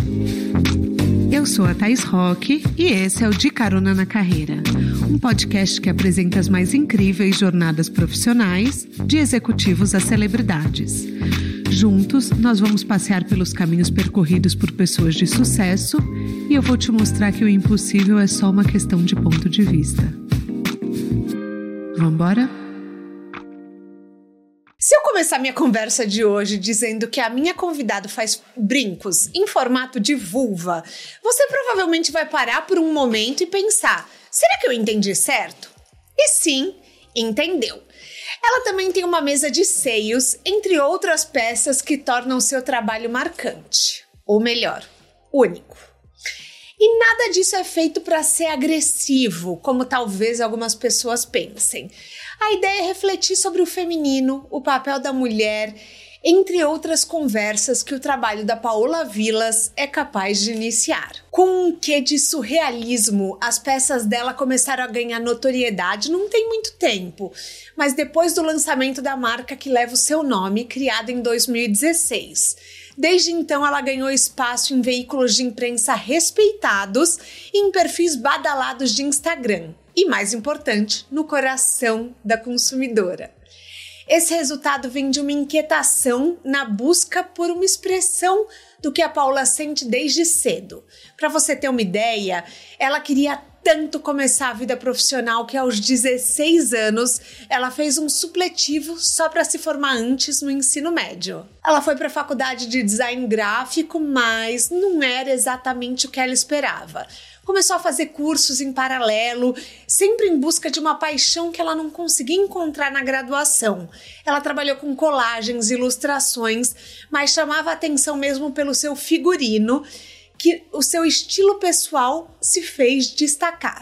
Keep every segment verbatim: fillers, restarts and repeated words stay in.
Eu sou a Thaís Roque e esse é o De Carona na Carreira, um podcast que apresenta as mais incríveis jornadas profissionais, de executivos a celebridades. Juntos, nós vamos passear pelos caminhos percorridos por pessoas de sucesso e eu vou te mostrar que o impossível é só uma questão de ponto de vista. Vamos embora? Se eu começar minha conversa de hoje dizendo que a minha convidada faz brincos em formato de vulva, você provavelmente vai parar por um momento e pensar, será que eu entendi certo? E sim, entendeu. Ela também tem uma mesa de seios, entre outras peças que tornam seu trabalho marcante. Ou melhor, único. E nada disso é feito para ser agressivo, como talvez algumas pessoas pensem. A ideia é refletir sobre o feminino, o papel da mulher, entre outras conversas que o trabalho da Paola Vilas é capaz de iniciar. Com um quê de surrealismo, as peças dela começaram a ganhar notoriedade não tem muito tempo, mas depois do lançamento da marca que leva o seu nome, criada em dois mil e dezesseis. Desde então, ela ganhou espaço em veículos de imprensa respeitados e em perfis badalados de Instagram. E, mais importante, no coração da consumidora. Esse resultado vem de uma inquietação na busca por uma expressão do que a Paola sente desde cedo. Para você ter uma ideia, ela queria tanto começar a vida profissional que aos dezesseis anos ela fez um supletivo só para se formar antes no ensino médio. Ela foi para a faculdade de design gráfico, mas não era exatamente o que ela esperava. Começou a fazer cursos em paralelo, sempre em busca de uma paixão que ela não conseguia encontrar na graduação. Ela trabalhou com colagens, ilustrações, mas chamava a atenção mesmo pelo seu figurino, que o seu estilo pessoal se fez destacar.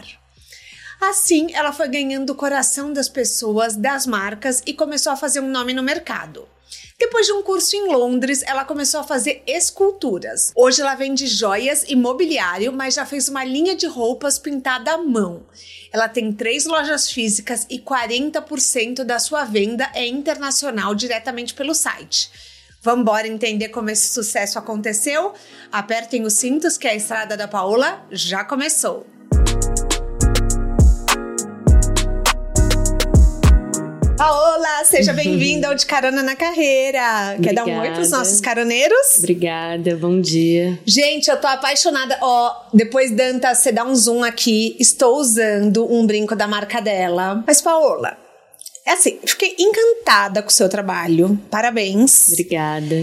Assim, ela foi ganhando o coração das pessoas, das marcas e começou a fazer um nome no mercado. Depois de um curso em Londres, ela começou a fazer esculturas. Hoje ela vende joias e mobiliário, mas já fez uma linha de roupas pintada à mão. Ela tem três lojas físicas e quarenta por cento da sua venda é internacional diretamente pelo site. Vamos embora entender como esse sucesso aconteceu? Apertem os cintos que a estrada da Paola já começou. Paola, seja bem-vinda ao De Carona na Carreira. Quer dar um oi para os nossos caroneiros? Obrigada, bom dia. Gente, eu tô apaixonada. Ó, depois, Danta, você dá um zoom aqui. Estou usando um brinco da marca dela. Mas, Paola, é assim, fiquei encantada com o seu trabalho. Parabéns. Obrigada.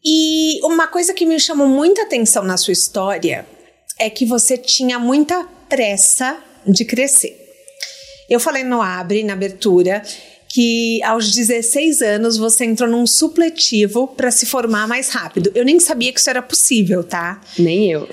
E uma coisa que me chamou muita atenção na sua história é que você tinha muita pressa de crescer. Eu falei no Abre, na abertura, que aos dezesseis anos você entrou num supletivo para se formar mais rápido. Eu nem sabia que isso era possível, tá? Nem eu.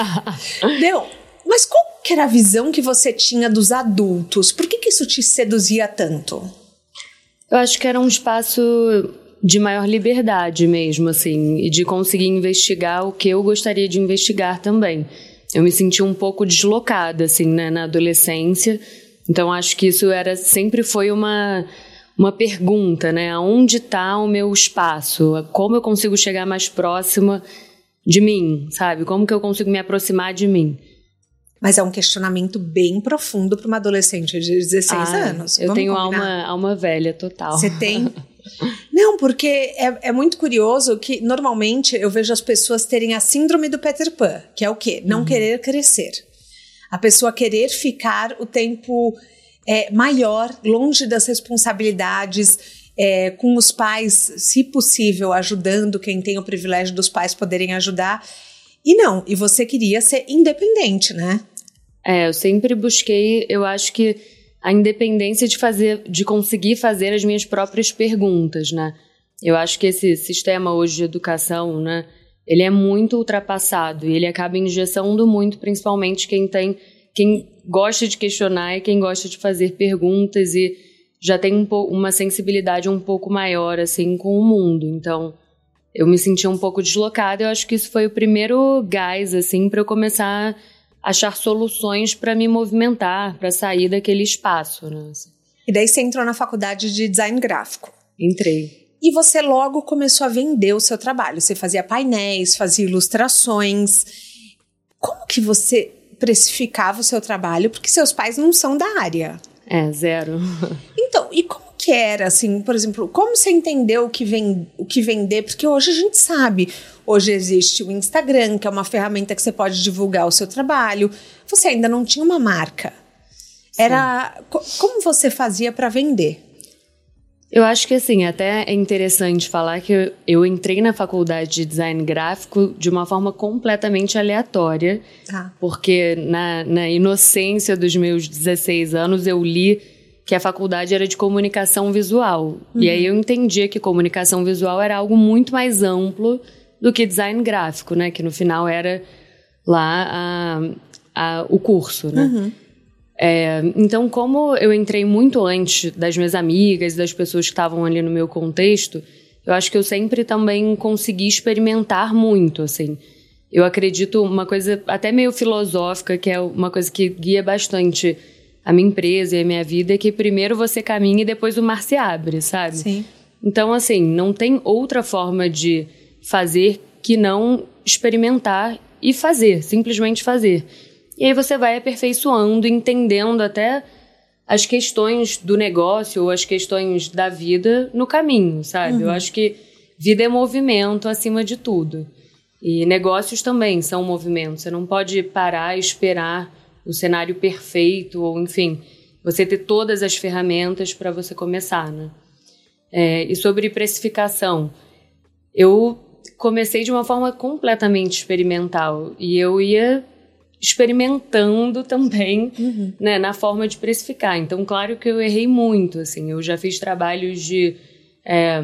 Deu. Mas qual que era a visão que você tinha dos adultos? Por que que isso te seduzia tanto? Eu acho que era um espaço de maior liberdade mesmo, assim, e de conseguir investigar o que eu gostaria de investigar também. Eu me senti um pouco deslocada, assim, né, na adolescência. Então, acho que isso era, sempre foi uma... uma pergunta, né? Aonde está o meu espaço? Como eu consigo chegar mais próxima de mim, sabe? Como que eu consigo me aproximar de mim? Mas é um questionamento bem profundo para uma adolescente de dezesseis ah, anos. Eu Vamos tenho combinar? alma, alma velha total. Você tem? Não, porque é, é muito curioso que normalmente eu vejo as pessoas terem a síndrome do Peter Pan, que é o quê? Não uhum. querer crescer. A pessoa querer ficar o tempo... É, maior, longe das responsabilidades, é, com os pais, se possível, ajudando quem tem o privilégio dos pais poderem ajudar. E não, e você queria ser independente, né? É, eu sempre busquei, eu acho que a independência de fazer, de conseguir fazer as minhas próprias perguntas, né? Eu acho que esse sistema hoje de educação, né, ele é muito ultrapassado e ele acaba engessando muito, principalmente quem tem... Quem gosta de questionar e quem gosta de fazer perguntas e já tem um po- uma sensibilidade um pouco maior, assim, com o mundo. Então, eu me senti um pouco deslocada. Eu acho que isso foi o primeiro gás, assim, para eu começar a achar soluções para me movimentar, para sair daquele espaço, né? E daí você entrou na faculdade de design gráfico. Entrei. E você logo começou a vender o seu trabalho. Você fazia painéis, fazia ilustrações. Como que você precificava o seu trabalho? Porque seus pais não são da área. É, zero. Então, e como que era, assim, por exemplo, como você entendeu o que, vem, o que vender? Porque hoje a gente sabe, hoje existe o Instagram, que é uma ferramenta que você pode divulgar o seu trabalho. Você ainda não tinha uma marca. Era, co- como você fazia para vender? Eu acho que, assim, até é interessante falar que eu, eu entrei na faculdade de design gráfico de uma forma completamente aleatória, Ah. porque na, na inocência dos meus dezesseis anos eu li que a faculdade era de comunicação visual. Uhum. E aí eu entendia que comunicação visual era algo muito mais amplo do que design gráfico, né? Que no final era lá a, a, o curso, né? Uhum. É, então, como eu entrei muito antes das minhas amigas e das pessoas que estavam ali no meu contexto, eu acho que eu sempre também consegui experimentar muito, assim. Eu acredito uma coisa até meio filosófica, que é uma coisa que guia bastante a minha empresa e a minha vida, é que primeiro você caminha e depois o mar se abre, sabe? Sim. Então, assim, não tem outra forma de fazer que não experimentar e fazer, simplesmente fazer. E aí você vai aperfeiçoando, entendendo até as questões do negócio ou as questões da vida no caminho, sabe? Uhum. Eu acho que vida é movimento acima de tudo. E negócios também são movimento. Você não pode parar e esperar o cenário perfeito ou, enfim, você ter todas as ferramentas para você começar, né? É, e sobre precificação, eu comecei de uma forma completamente experimental e eu ia experimentando também, uhum. né, na forma de precificar. Então, claro que eu errei muito, assim, eu já fiz trabalhos de, é,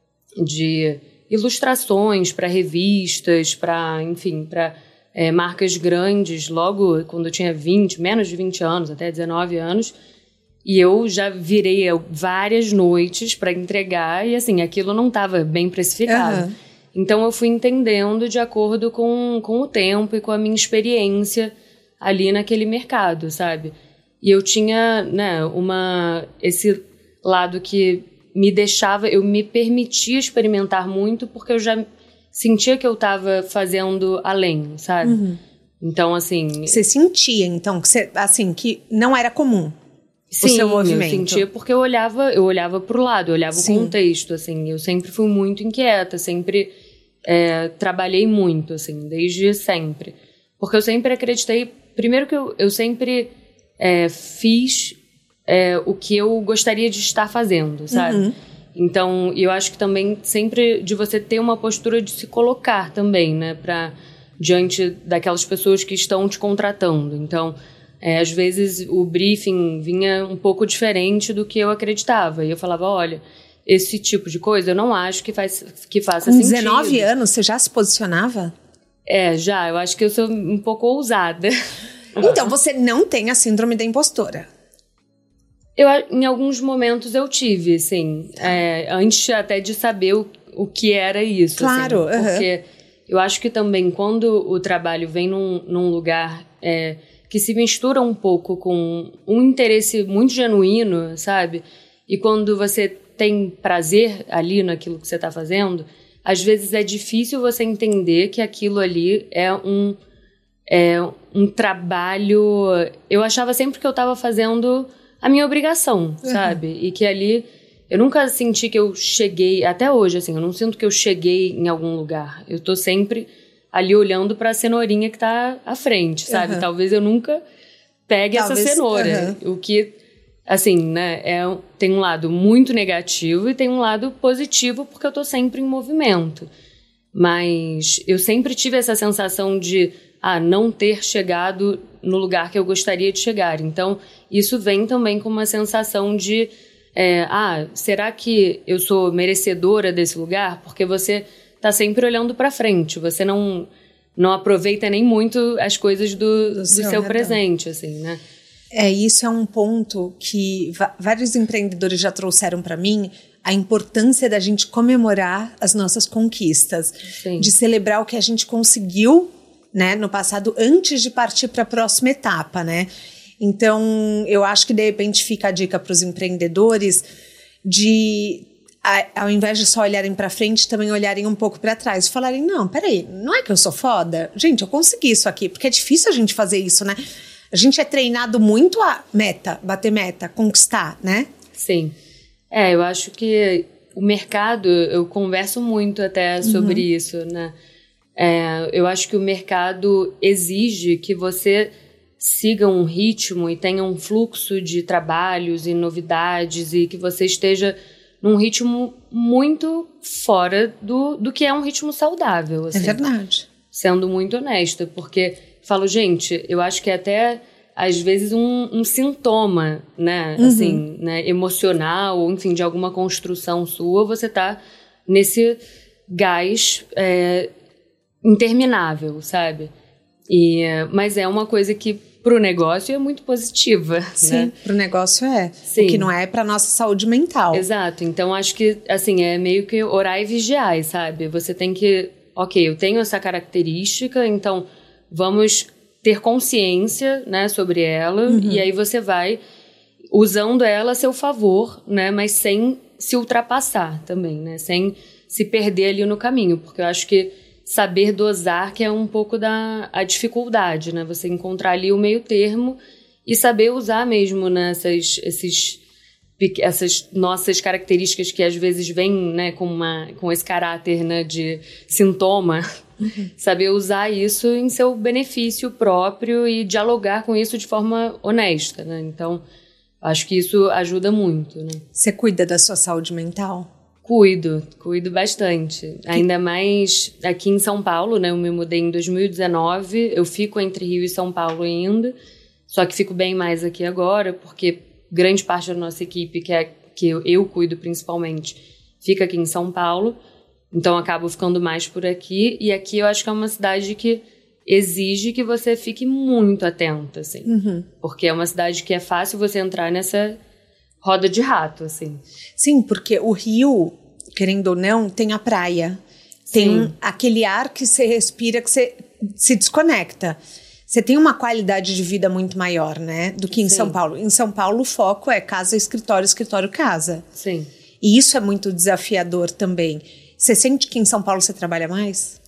de ilustrações para revistas, para, enfim, para é, marcas grandes, logo quando eu tinha vinte, menos de vinte anos, até dezenove anos, e eu já virei várias noites para entregar e, assim, aquilo não estava bem precificado. Uhum. Então, eu fui entendendo de acordo com, com o tempo e com a minha experiência ali naquele mercado, sabe? E eu tinha, né, uma, esse lado que me deixava, eu me permitia experimentar muito porque eu já sentia que eu estava fazendo além, sabe? Uhum. Então, assim... Você sentia, então, que você, assim, que não era comum Sim, o seu movimento? eu sentia porque eu olhava, eu olhava pro lado, eu olhava Sim. o contexto, assim. Eu sempre fui muito inquieta, sempre... É, trabalhei muito, assim, desde sempre. Porque eu sempre acreditei... Primeiro que eu, eu sempre é, fiz é, o que eu gostaria de estar fazendo, sabe? Uhum. Então, eu acho que também sempre de você ter uma postura de se colocar também, né? Pra, diante daquelas pessoas que estão te contratando. Então, é, às vezes o briefing vinha um pouco diferente do que eu acreditava. E eu falava, olha... Esse tipo de coisa, eu não acho que, faz, que faça sentido. Com sentido. dezenove anos, você já se posicionava? É, já. Eu acho que eu sou um pouco ousada. Então, você não tem a síndrome da impostora? Eu, em alguns momentos eu tive, sim. É, antes até de saber o, o que era isso. Claro. Assim, uhum. Porque eu acho que também quando o trabalho vem num, num lugar é, que se mistura um pouco com um interesse muito genuíno, sabe? E quando você... tem prazer ali naquilo que você está fazendo, às vezes é difícil você entender que aquilo ali é um, é um trabalho... Eu achava sempre que eu estava fazendo a minha obrigação, uhum. sabe? E que ali... Eu nunca senti que eu cheguei... Até hoje, assim, eu não sinto que eu cheguei em algum lugar. Eu tô sempre ali olhando para a cenourinha que está à frente, sabe? Uhum. Talvez eu nunca pegue Talvez, essa cenoura. Uhum. O que... Assim, né, é, tem um lado muito negativo e tem um lado positivo porque eu tô sempre em movimento. Mas eu sempre tive essa sensação de ah, não ter chegado no lugar que eu gostaria de chegar. Então, isso vem também com uma sensação de é, ah, será que eu sou merecedora desse lugar? Porque você tá sempre olhando para frente, você não, não aproveita nem muito as coisas do, do, do seu, seu presente, assim, né? É, isso é um ponto que vários empreendedores já trouxeram para mim, a importância da gente comemorar as nossas conquistas, Sim. de celebrar o que a gente conseguiu, né, no passado, antes de partir para a próxima etapa, né? Então, eu acho que de repente fica a dica para os empreendedores de ao invés de só olharem pra frente, também olharem um pouco pra trás e falarem, não, peraí, não é que eu sou foda? Gente, eu consegui isso aqui, porque é difícil a gente fazer isso, né? A gente é treinado muito a meta, bater meta, conquistar, né? Sim. É, eu acho que o mercado, eu converso muito até sobre uhum. isso, né? É, eu acho que o mercado exige que você siga um ritmo e tenha um fluxo de trabalhos e novidades e que você esteja num ritmo muito fora do, do que é um ritmo saudável. Assim, é verdade. Sendo muito honesta, porque falo, gente, eu acho que é até, às vezes, um, um sintoma, né, uhum. assim, né, emocional, ou enfim, de alguma construção sua, você tá nesse gás é, interminável, sabe? E, mas é uma coisa que pro negócio é muito positiva. Sim, né? Pro negócio é. Sim. O que não é pra nossa saúde mental. Exato. Então, acho que, assim, é meio que orar e vigiar, sabe? Você tem que... Ok, eu tenho essa característica, então vamos ter consciência, né, sobre ela. Uhum. E aí você vai usando ela a seu favor, né? Mas sem se ultrapassar também, né? Sem se perder ali no caminho. Porque eu acho que saber dosar que é um pouco da a dificuldade, né? Você encontrar ali o meio termo e saber usar mesmo, né, essas, esses, essas nossas características que às vezes vêm, né, com, uma, com esse caráter, né, de sintoma. Uhum. Saber usar isso em seu benefício próprio e dialogar com isso de forma honesta, né? Então, acho que isso ajuda muito, né? Você cuida da sua saúde mental? Cuido, cuido bastante. Ainda mais aqui em São Paulo, né? Eu me mudei em dois mil e dezenove, eu fico entre Rio e São Paulo ainda, só que fico bem mais aqui agora, porque grande parte da nossa equipe, que, é, que eu, eu cuido principalmente, fica aqui em São Paulo, então acabo ficando mais por aqui, e aqui eu acho que é uma cidade que exige que você fique muito atenta, assim, uhum. porque é uma cidade que é fácil você entrar nessa roda de rato, assim. Sim, porque o Rio, querendo ou não, tem a praia. Tem um, aquele ar que você respira, que você se desconecta. Você tem uma qualidade de vida muito maior, né? Do que em Sim. São Paulo. Em São Paulo, o foco é casa, escritório, escritório, casa. Sim. E isso é muito desafiador também. Você sente que em São Paulo você trabalha mais?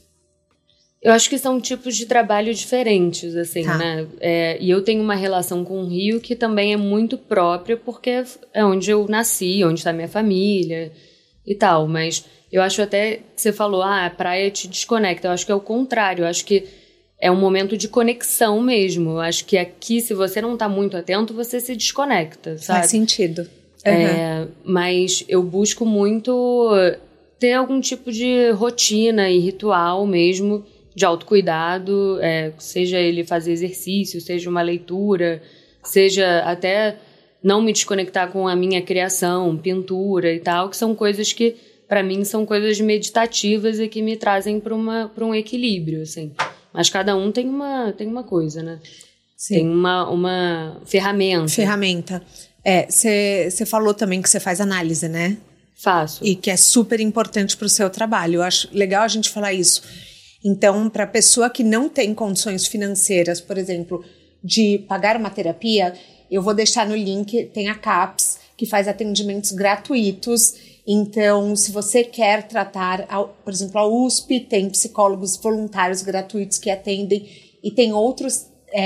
Eu acho que são tipos de trabalho diferentes, assim, tá. né? É, e eu tenho uma relação com o Rio que também é muito própria, porque é onde eu nasci, onde está minha família e tal. Mas eu acho até que você falou, ah, a praia te desconecta. Eu acho que é o contrário. Eu acho que é um momento de conexão mesmo. Eu acho que aqui, se você não está muito atento, você se desconecta, sabe? Faz sentido. Uhum. É, mas eu busco muito ter algum tipo de rotina e ritual mesmo, de autocuidado, é, seja ele fazer exercício, seja uma leitura, seja até não me desconectar com a minha criação, pintura e tal, que são coisas que, para mim, são coisas meditativas e que me trazem para um equilíbrio, assim. Mas cada um tem uma, tem uma coisa, né? Sim. Tem uma, uma ferramenta. Ferramenta. É, você falou também que você faz análise, né? Faço. E que é super importante para o seu trabalho. Eu acho legal a gente falar isso. Então, para a pessoa que não tem condições financeiras, por exemplo, de pagar uma terapia, eu vou deixar no link, tem a CAPS, que faz atendimentos gratuitos. Então, se você quer tratar, por exemplo, a U S P tem psicólogos voluntários gratuitos que atendem e tem outros,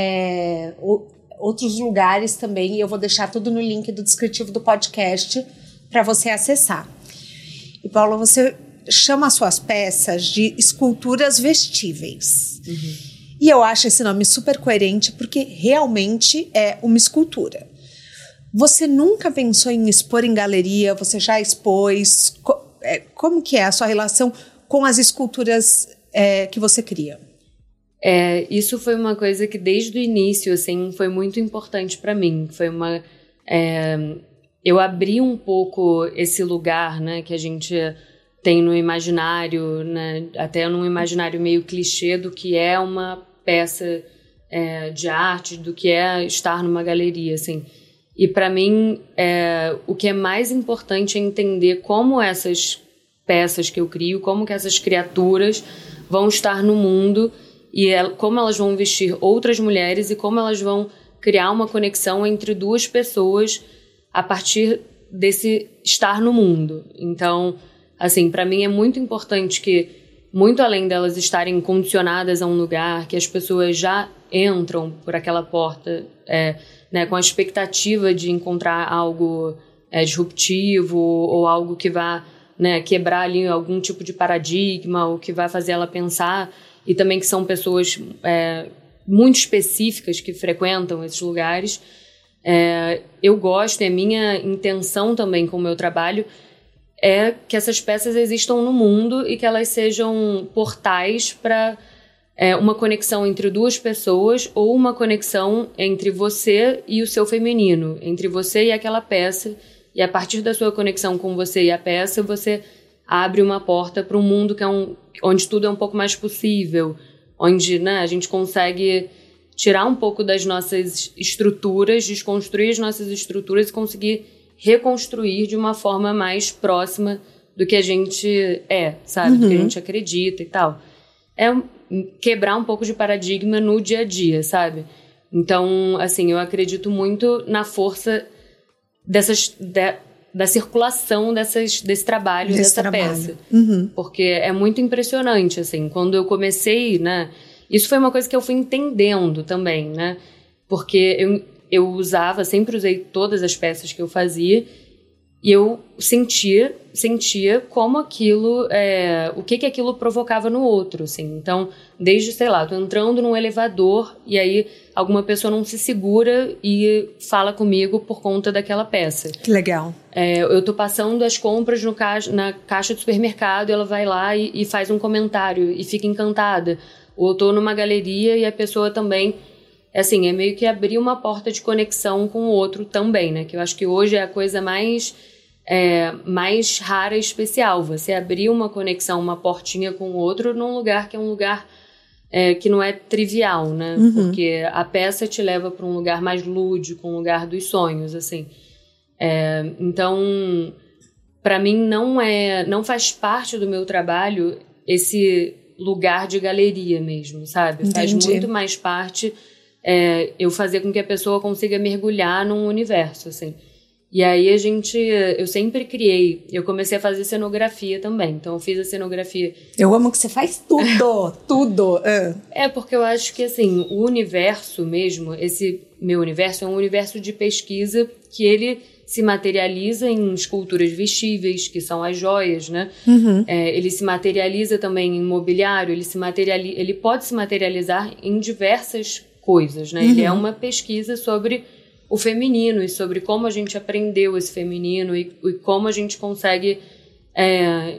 é, outros lugares também, e eu vou deixar tudo no link do descritivo do podcast para você acessar. E, Paula, você chama as suas peças de esculturas vestíveis. Uhum. E eu acho esse nome super coerente porque realmente é uma escultura. Você nunca pensou em expor em galeria? Você já expôs? Co- é, como que é a sua relação com as esculturas é, que você cria? É, isso foi uma coisa que desde o início assim, foi muito importante para mim. Foi uma, é, eu abri um pouco esse lugar, né, que a gente tem no imaginário, né, até num imaginário meio clichê do que é uma peça é, de arte, do que é estar numa galeria, assim. E para mim, é, o que é mais importante é entender como essas peças que eu crio, como que essas criaturas vão estar no mundo e é, como elas vão vestir outras mulheres e como elas vão criar uma conexão entre duas pessoas a partir desse estar no mundo. Então, assim, para mim é muito importante que, muito além delas estarem condicionadas a um lugar, que as pessoas já entram por aquela porta é, né, com a expectativa de encontrar algo é, disruptivo ou algo que vá, né, quebrar ali algum tipo de paradigma ou que vai fazer ela pensar, e também que são pessoas é, muito específicas que frequentam esses lugares. É, eu gosto, é minha intenção também com o meu trabalho, é que essas peças existam no mundo e que elas sejam portais para é, uma conexão entre duas pessoas ou uma conexão entre você e o seu feminino, entre você e aquela peça, e a partir da sua conexão com você e a peça, você abre uma porta para um mundo que é um, onde tudo é um pouco mais possível, onde, né, a gente consegue tirar um pouco das nossas estruturas, desconstruir as nossas estruturas e conseguir reconstruir de uma forma mais próxima do que a gente é, sabe? Uhum. Do que a gente acredita e tal. É quebrar um pouco de paradigma no dia a dia, sabe? Então, assim, eu acredito muito na força dessas, de, da circulação dessas, desse trabalho, desse dessa trabalho. peça. Uhum. Porque é muito impressionante, assim, quando eu comecei, né? Isso foi uma coisa que eu fui entendendo também, né? Porque eu, eu usava, sempre usei todas as peças que eu fazia, e eu sentia, sentia como aquilo, é, o que que aquilo provocava no outro, assim. Então, desde, sei lá, tô entrando num elevador e aí alguma pessoa não se segura e fala comigo por conta daquela peça. Que legal. É, eu tô passando as compras no caixa, na caixa do supermercado, ela vai lá e, e faz um comentário e fica encantada. Ou eu tô numa galeria e a pessoa também... Assim, é meio que abrir uma porta de conexão com o outro também, né? Que eu acho que hoje é a coisa mais... É, mais rara e especial, você abrir uma conexão, uma portinha com o outro num lugar que é um lugar é, que não é trivial, né? Uhum. Porque a peça te leva para um lugar mais lúdico, um lugar dos sonhos, assim. É, então, para mim não é, não faz parte do meu trabalho esse lugar de galeria mesmo, sabe? Entendi. Faz muito mais parte é, eu fazer com que a pessoa consiga mergulhar num universo, assim. E aí a gente, eu sempre criei, eu comecei a fazer cenografia também, então eu fiz a cenografia. Eu amo que você faz tudo, tudo. Uh. É, porque eu acho que assim, o universo mesmo, esse meu universo é um universo de pesquisa que ele se materializa em esculturas vestíveis, que são as joias, né? Uhum. É, ele se materializa também em mobiliário, ele, se materializa, ele pode se materializar em diversas coisas, né? Uhum. Ele é uma pesquisa sobre o feminino e sobre como a gente aprendeu esse feminino e, e como a gente consegue é,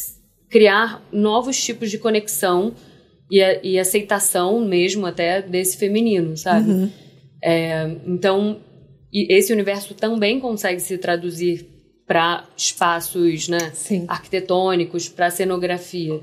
criar novos tipos de conexão e, e aceitação mesmo até desse feminino, sabe? Uhum. É, então, e esse universo também consegue se traduzir para espaços, né, arquitetônicos, para cenografia.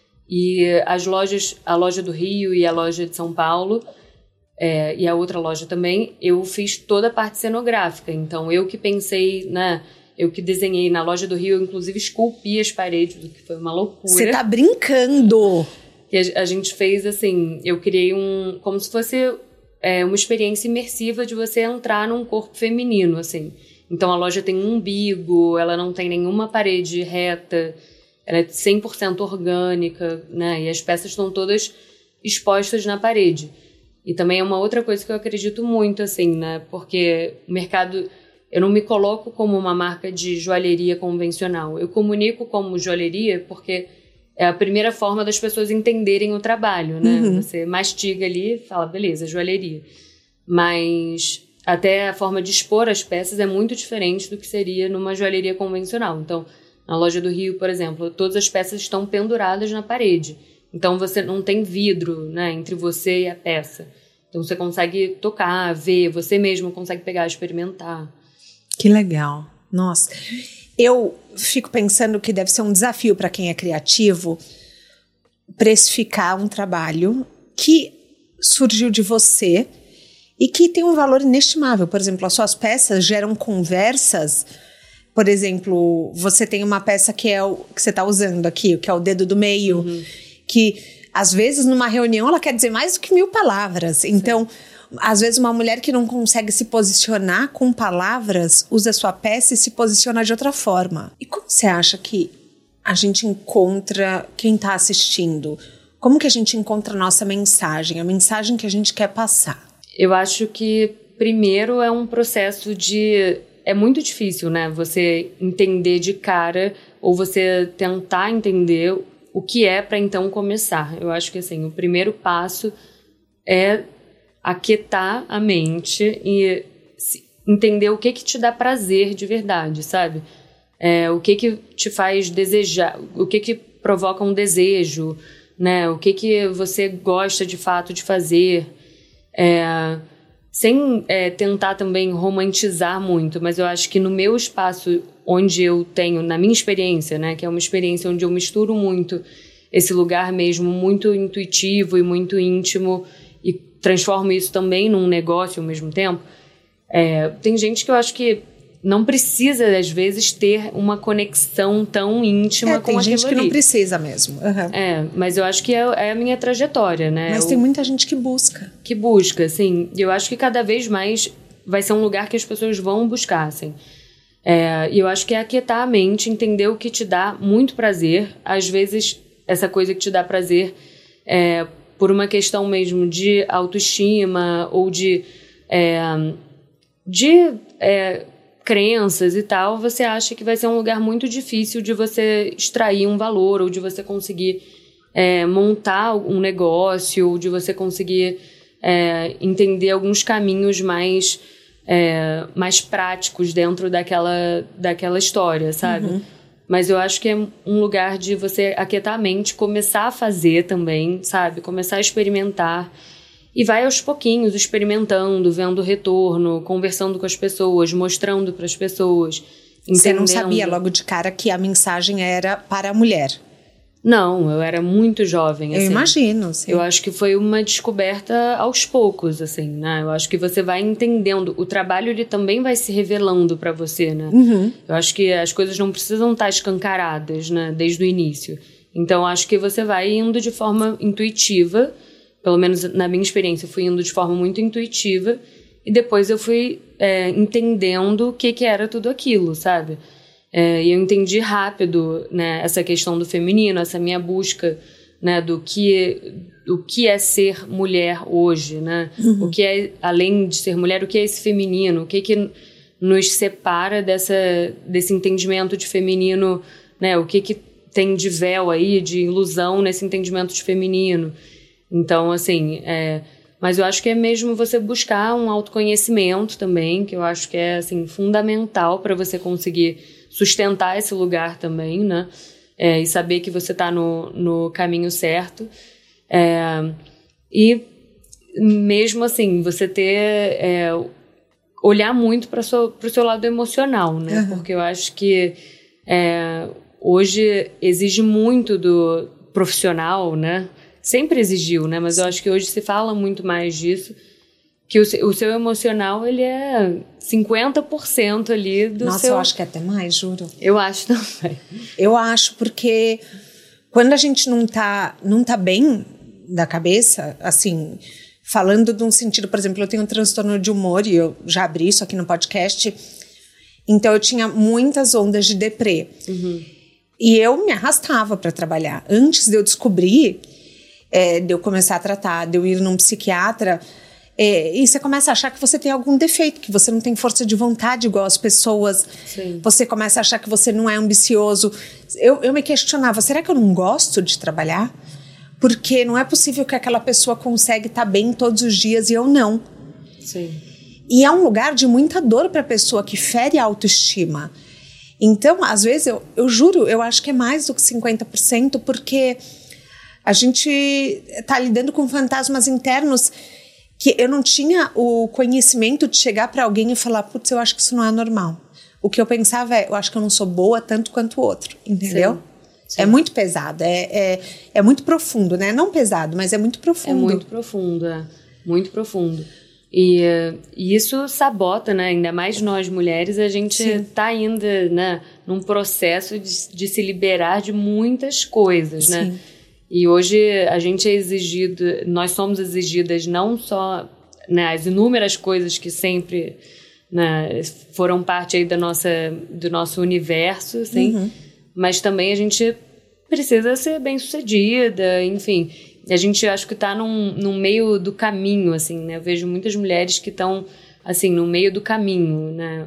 E as lojas, a loja do Rio e a loja de São Paulo... É, e a outra loja também, eu fiz toda a parte cenográfica. Então, eu que pensei, né? Eu que desenhei na loja do Rio, eu inclusive esculpi as paredes, o que foi uma loucura. Você tá brincando! E a, a gente fez assim, eu criei um... Como se fosse é, uma experiência imersiva de você entrar num corpo feminino, assim. Então, a loja tem um umbigo, ela não tem nenhuma parede reta, ela é cem por cento orgânica, né? E as peças estão todas expostas na parede. E também é uma outra coisa que eu acredito muito, assim, né? Porque o mercado... Eu não me coloco como uma marca de joalheria convencional. Eu comunico como joalheria porque é a primeira forma das pessoas entenderem o trabalho, né? Uhum. Você mastiga ali e fala, beleza, joalheria. Mas até a forma de expor as peças é muito diferente do que seria numa joalheria convencional. Então, na loja do Rio, por exemplo, todas as peças estão penduradas na parede. Então, você não tem vidro, né, entre você e a peça. Então, você consegue tocar, ver, você mesmo consegue pegar, experimentar. Que legal. Nossa. Eu fico pensando que deve ser um desafio para quem é criativo precificar um trabalho que surgiu de você e que tem um valor inestimável. Por exemplo, as suas peças geram conversas. Por exemplo, você tem uma peça que é o que você está usando aqui, que é o dedo do meio, uhum. que às vezes numa reunião ela quer dizer mais do que mil palavras. Então, Às vezes uma mulher que não consegue se posicionar com palavras, usa sua peça e se posiciona de outra forma. E como você acha que a gente encontra quem está assistindo? Como que a gente encontra a nossa mensagem, a mensagem que a gente quer passar? Eu acho que primeiro é um processo de... É muito difícil, né? Você entender de cara ou você tentar entender o que é para então começar. Eu acho que assim, o primeiro passo é aquietar a mente e entender o que que te dá prazer de verdade, sabe? É, o que que te faz desejar, o que que provoca um desejo, né? O que que você gosta de fato de fazer, é, sem é, tentar também romantizar muito, mas eu acho que no meu espaço onde eu tenho, na minha experiência, né, que é uma experiência onde eu misturo muito esse lugar mesmo muito intuitivo e muito íntimo e transformo isso também num negócio ao mesmo tempo, é, tem gente que eu acho que não precisa, às vezes, ter uma conexão tão íntima é, com aquilo ali. Tem gente que não precisa mesmo. Uhum. É, mas eu acho que é, é a minha trajetória, né? Mas eu, tem muita gente que busca. Que busca, assim. E eu acho que cada vez mais vai ser um lugar que as pessoas vão buscar, assim. É, e eu acho que é aquietar a mente, entender o que te dá muito prazer. Às vezes, essa coisa que te dá prazer é por uma questão mesmo de autoestima ou de... É, de... É, crenças e tal, você acha que vai ser um lugar muito difícil de você extrair um valor ou de você conseguir é, montar um negócio ou de você conseguir é, entender alguns caminhos mais, é, mais práticos dentro daquela, daquela história, sabe? Uhum. Mas eu acho que é um lugar de você aquietar a mente, começar a fazer também, sabe? Começar a experimentar. E vai aos pouquinhos, experimentando, vendo o retorno, conversando com as pessoas, mostrando para as pessoas, entendendo. Você não sabia logo de cara que a mensagem era para a mulher? Não, eu era muito jovem, assim. Eu imagino, sim. Eu acho que foi uma descoberta aos poucos, assim, né? Eu acho que você vai entendendo. O trabalho, ele também vai se revelando para você, né? Uhum. Eu acho que as coisas não precisam estar escancaradas, né? Desde o início. Então, acho que você vai indo de forma intuitiva. Pelo menos na minha experiência, eu fui indo de forma muito intuitiva e depois eu fui é, entendendo o que, que era tudo aquilo, sabe? É, e eu entendi rápido, né, essa questão do feminino, essa minha busca, né, do que, do que é ser mulher hoje, né? Uhum. O que é, além de ser mulher, o que é esse feminino? O que, que nos separa dessa, desse entendimento de feminino, né? O que, que tem de véu aí, de ilusão nesse entendimento de feminino? Então, assim, é, mas eu acho que é mesmo você buscar um autoconhecimento também, que eu acho que é, assim, fundamental para você conseguir sustentar esse lugar também, né? É, e saber que você está no, no caminho certo. É, e mesmo assim, você ter... É, olhar muito para o seu lado emocional, né? Uhum. Porque eu acho que é, hoje exige muito do profissional, né? Sempre exigiu, né? Mas eu acho que hoje se fala muito mais disso, que o seu, o seu emocional, ele é cinquenta por cento ali do Nossa, seu... eu acho que é até mais, juro. Eu acho também. Eu acho, porque quando a gente não tá, não tá bem da cabeça, assim, falando de um sentido, por exemplo, eu tenho um transtorno de humor, e eu já abri isso aqui no podcast, então eu tinha muitas ondas de deprê. Uhum. E eu me arrastava para trabalhar. Antes de eu descobrir... É, de eu começar a tratar, de eu ir num psiquiatra, é, e você começa a achar que você tem algum defeito, que você não tem força de vontade igual as pessoas. Sim. Você começa a achar que você não é ambicioso. Eu, eu me questionava, será que eu não gosto de trabalhar? Porque não é possível que aquela pessoa consegue estar bem todos os dias e eu não. Sim. E é um lugar de muita dor para a pessoa, que fere a autoestima. Então, às vezes, eu, eu juro, eu acho que é mais do que cinquenta por cento, porque... A gente está lidando com fantasmas internos que eu não tinha o conhecimento de chegar para alguém e falar, putz, eu acho que isso não é normal. O que eu pensava é, eu acho que eu não sou boa tanto quanto o outro, entendeu? Sim, sim. É muito pesado, é, é, é muito profundo, né? Não pesado, mas é muito profundo. É muito profundo, é. Muito profundo. E, e isso sabota, né? Ainda mais nós mulheres, a gente está ainda, né, num processo de, de se liberar de muitas coisas, né? Sim. E hoje a gente é exigido, nós somos exigidas não só né, as inúmeras coisas que sempre, né, foram parte aí da nossa, do nosso universo, assim, uhum. mas também a gente precisa ser bem-sucedida, enfim. A gente, acho que está num, num meio do caminho, assim, né? Eu vejo muitas mulheres que estão, assim, no meio do caminho, né?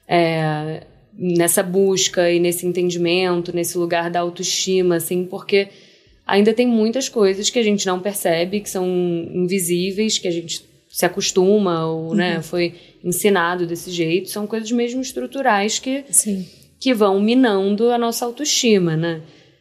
É, nessa busca e nesse entendimento, nesse lugar da autoestima, assim, porque ainda tem muitas coisas que a gente não percebe, que são invisíveis, que a gente se acostuma ou, uhum. né, foi ensinado desse jeito. São coisas mesmo estruturais que, Sim. que vão minando a nossa autoestima, né?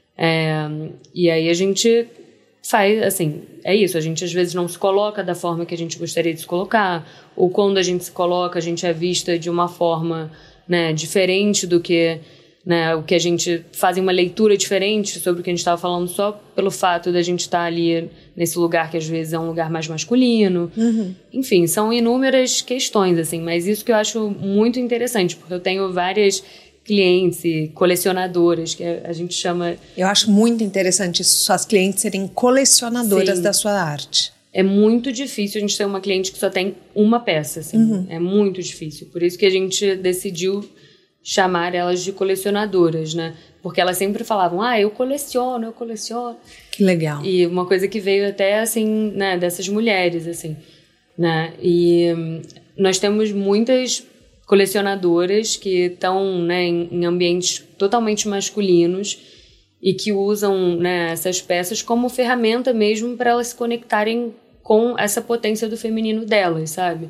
É, e aí a gente faz, assim, é isso, a gente às vezes não se coloca da forma que a gente gostaria de se colocar, ou quando a gente se coloca, a gente é vista de uma forma, né, diferente do que, né, o que a gente faz uma leitura diferente sobre o que a gente estava falando só pelo fato da gente estar ali nesse lugar que às vezes é um lugar mais masculino. Uhum. Enfim, são inúmeras questões, assim, mas isso que eu acho muito interessante, porque eu tenho várias clientes e colecionadoras, que a gente chama... Eu acho muito interessante isso, suas clientes serem colecionadoras Sim. da sua arte. É muito difícil a gente ter uma cliente que só tem uma peça, assim. Uhum. É muito difícil. Por isso que a gente decidiu chamar elas de colecionadoras, né? Porque elas sempre falavam, ah, eu coleciono, eu coleciono. Que legal. E uma coisa que veio até, assim, né, dessas mulheres, assim, né? E hum, nós temos muitas colecionadoras que estão, né, em, em ambientes totalmente masculinos e que usam, né, essas peças como ferramenta mesmo para elas se conectarem com essa potência do feminino delas, sabe?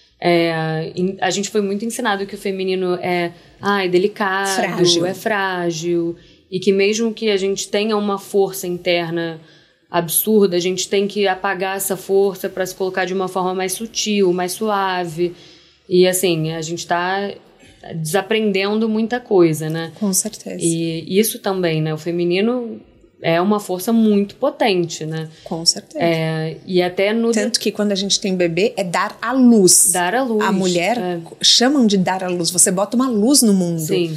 É, a gente foi muito ensinado que o feminino é, ah, é delicado, frágil. é frágil, e que mesmo que a gente tenha uma força interna absurda, a gente tem que apagar essa força para se colocar de uma forma mais sutil, mais suave. E assim, a gente está desaprendendo muita coisa, né? Com certeza. E isso também, né? O feminino é uma força muito potente, né? Com certeza. É, e até no... Tanto que quando a gente tem bebê, é dar à luz. Dar à luz. A mulher é. chamam de dar à luz. Você bota uma luz no mundo. Sim.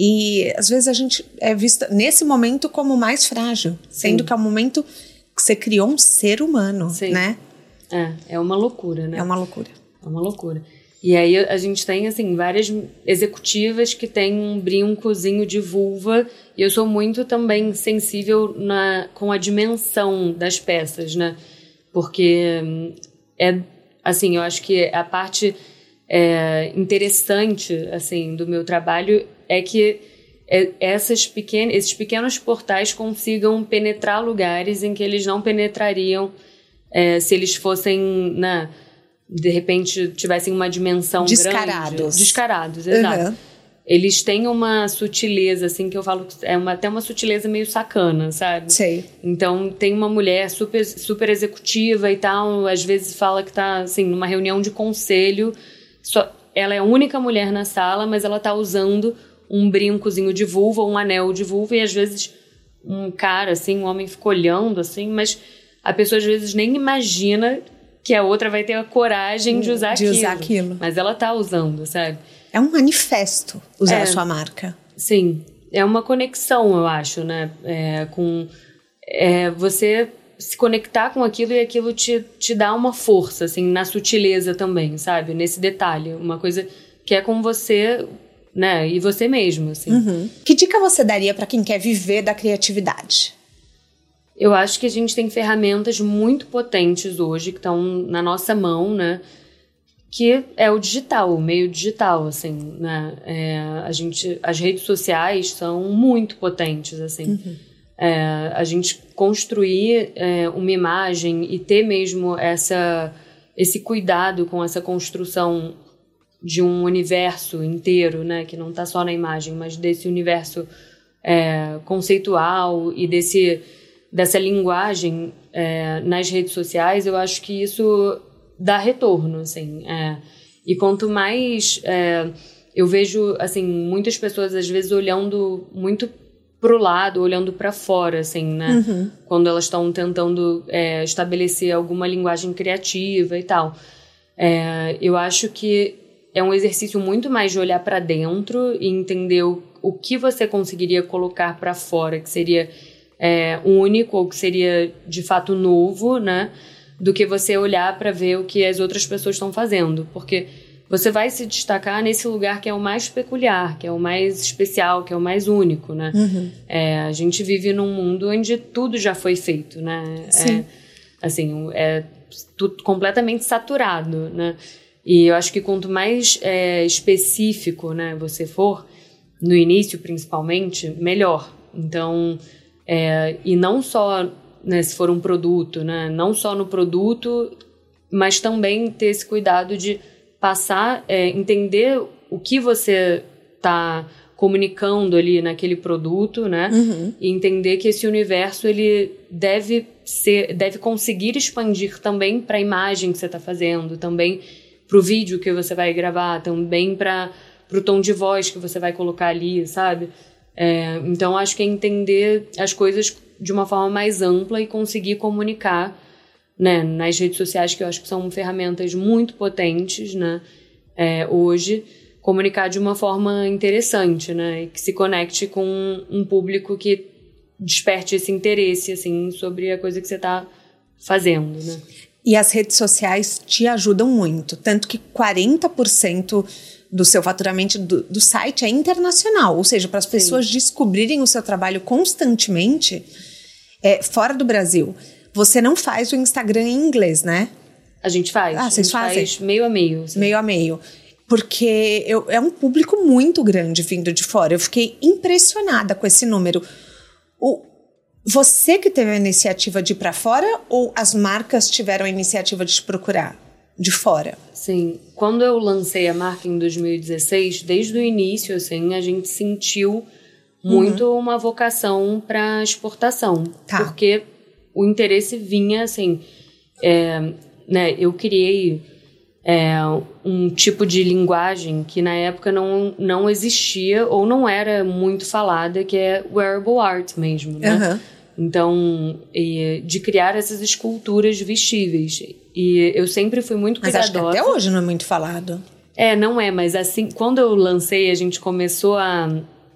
E às vezes a gente é vista nesse momento como mais frágil. Sim. Sendo que é o momento que você criou um ser humano, Sim. né? É, é uma loucura, né? É uma loucura. É uma loucura. E aí a gente tem, assim, várias executivas que têm um brincozinho de vulva, e eu sou muito também sensível na, com a dimensão das peças, né? Porque, é, assim, eu acho que a parte é, interessante, assim, do meu trabalho é que é, essas pequen- esses pequenos portais consigam penetrar lugares em que eles não penetrariam é, se eles fossem, né, de repente tivessem uma dimensão Descarados. grande. Descarados, exato. Uhum. Eles têm uma sutileza, assim, que eu falo que é uma, até uma sutileza meio sacana, sabe? Sei. Então, tem uma mulher super, super executiva e tal, às vezes fala que tá, assim, numa reunião de conselho, só, ela é a única mulher na sala, mas ela tá usando um brincozinho de vulva, um anel de vulva, e às vezes um cara, assim, um homem fica olhando, assim, mas a pessoa às vezes nem imagina que a outra vai ter a coragem de usar, de aquilo, usar aquilo. Mas ela tá usando, sabe? É um manifesto usar é, a sua marca. Sim. É uma conexão, eu acho, né? É, com é, você se conectar com aquilo e aquilo te, te dá uma força, assim, na sutileza também, sabe? Nesse detalhe. Uma coisa que é com você, né? E você mesmo, assim. Uhum. Que dica você daria para quem quer viver da criatividade? Eu acho que a gente tem ferramentas muito potentes hoje que estão na nossa mão, né? Que é o digital, o meio digital, assim, né? É, a gente, as redes sociais são muito potentes, assim. Uhum. É, a gente construir é, uma imagem e ter mesmo essa, esse cuidado com essa construção de um universo inteiro, né? Que não está só na imagem, mas desse universo é, conceitual e desse... dessa linguagem é, nas redes sociais, eu acho que isso dá retorno, assim. É. E quanto mais... É, eu vejo, assim, muitas pessoas, às vezes, olhando muito pro lado, olhando para fora, assim, né? Uhum. Quando elas estão tentando é, estabelecer alguma linguagem criativa e tal. É, eu acho que é um exercício muito mais de olhar para dentro e entender o, o que você conseguiria colocar para fora, que seria... É, único, ou que seria de fato novo, né? do que você olhar para ver o que as outras pessoas estão fazendo. Porque você vai se destacar nesse lugar que é o mais peculiar, que é o mais especial, que é o mais único, né? Uhum. É, a gente vive num mundo onde tudo já foi feito, né? Sim. É, assim, é tudo completamente saturado, né? E eu acho que quanto mais é, específico, né, você for, no início principalmente, melhor. Então, é, e não só, né, se for um produto, né, não só no produto, mas também ter esse cuidado de passar, é, entender o que você está comunicando ali naquele produto, né, uhum. e entender que esse universo ele deve ser, deve conseguir expandir também para a imagem que você está fazendo, também para o vídeo que você vai gravar, também para o tom de voz que você vai colocar ali, sabe? É, então, acho que é entender as coisas de uma forma mais ampla e conseguir comunicar, né, nas redes sociais, que eu acho que são ferramentas muito potentes, né, é, hoje, comunicar de uma forma interessante, né, e que se conecte com um público que desperte esse interesse, assim, sobre a coisa que você está fazendo, né? E as redes sociais te ajudam muito, tanto que quarenta por cento do seu faturamento do, do site é internacional, ou seja, para as pessoas Sim. descobrirem o seu trabalho constantemente é, fora do Brasil. Você não faz o Instagram em inglês, né? A gente faz. Ah, vocês a gente fazem? Faz meio a meio. Assim. Meio a meio. Porque eu, é um público muito grande vindo de fora. Eu fiquei impressionada com esse número. O Você que teve a iniciativa de ir para fora ou as marcas tiveram a iniciativa de te procurar de fora? Sim. Quando eu lancei a marca em dois mil e dezesseis, desde o início, assim, a gente sentiu muito uhum. uma vocação para exportação. Tá. Porque o interesse vinha, assim... É, né, eu criei é, um tipo de linguagem que na época não, não existia ou não era muito falada, que é wearable art mesmo, né? Uhum. Então, e, de criar essas esculturas vestíveis. E eu sempre fui muito mas cuidadosa. Mas acho que até hoje não é muito falado. É, não é, mas assim, quando eu lancei, a gente começou a,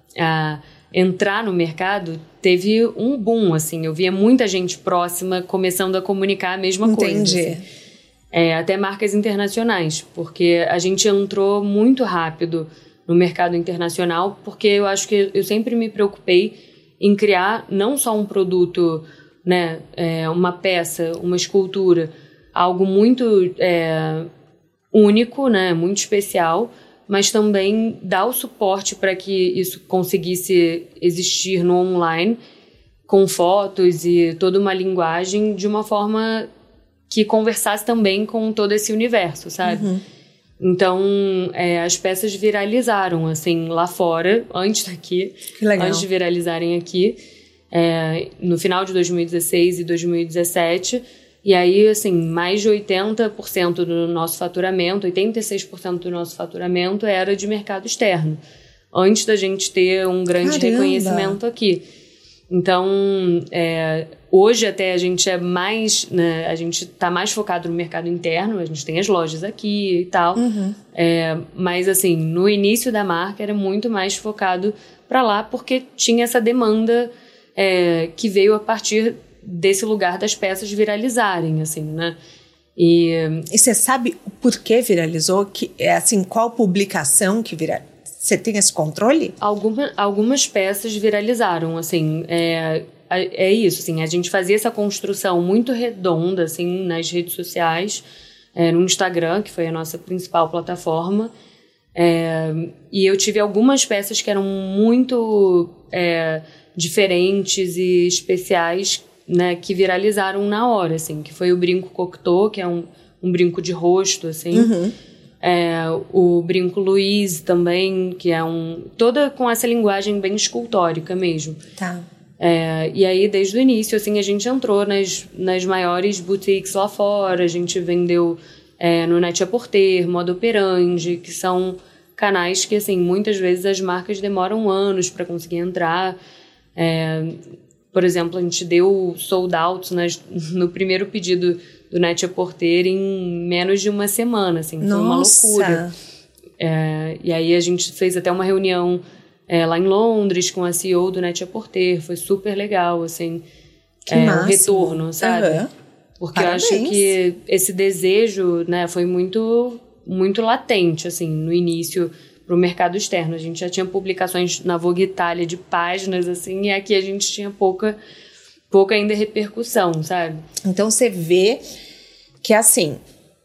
a entrar no mercado, teve um boom, assim. Eu via muita gente próxima começando a comunicar a mesma Entendi. coisa. Entendi. Assim. É, até marcas internacionais, porque a gente entrou muito rápido no mercado internacional, porque eu acho que eu sempre me preocupei em criar não só um produto, né, é, uma peça, uma escultura, algo muito é, único, né, muito especial, mas também dar o suporte para que isso conseguisse existir no online, com fotos e toda uma linguagem de uma forma que conversasse também com todo esse universo, sabe? Uhum. Então, é, as peças viralizaram, assim, lá fora, antes daqui. Que legal. Antes de viralizarem aqui, é, no final de dois mil e dezesseis e dois mil e dezessete. E aí, assim, mais de oitenta por cento do nosso faturamento, oitenta e seis por cento do nosso faturamento era de mercado externo, antes da gente ter um grande Caramba. reconhecimento aqui. Então, é, hoje até a gente é mais, né, a gente está mais focado no mercado interno, a gente tem as lojas aqui e tal, uhum. é, mas assim, no início da marca era muito mais focado para lá, porque tinha essa demanda é, que veio a partir desse lugar das peças viralizarem, assim, né? E, e você sabe o porquê viralizou? Que, é, assim, qual publicação que viralizou? Você tem esse controle? Alguma, algumas peças viralizaram, assim, é, é isso, assim, a gente fazia essa construção muito redonda, assim, nas redes sociais, é, no Instagram, que foi a nossa principal plataforma, é, e eu tive algumas peças que eram muito é, diferentes e especiais, né, que viralizaram na hora, assim, que foi o brinco Cocteau, que é um, um brinco de rosto, assim, uhum. É, o brinco Luiz também, que é um... toda com essa linguagem bem escultórica mesmo. Tá. É, e aí, desde o início, assim, a gente entrou nas, nas maiores boutiques lá fora, a gente vendeu é, no Net-a-Porter, Moda Operandi, que são canais que, assim, muitas vezes as marcas demoram anos para conseguir entrar. É, por exemplo, a gente deu sold out nas, no primeiro pedido do Net-a-Porter em menos de uma semana, assim, foi uma loucura. É, e aí a gente fez até uma reunião é, lá em Londres com a C E O do Net-a-Porter, foi super legal, assim, que é, máximo. o retorno, sabe? Uhum. Porque Parabéns. eu acho que esse desejo, né, foi muito, muito latente, assim, no início, para o mercado externo. A gente já tinha publicações na Vogue Itália de páginas, assim, e aqui a gente tinha pouca, pouca ainda repercussão, sabe? Então você vê que, assim,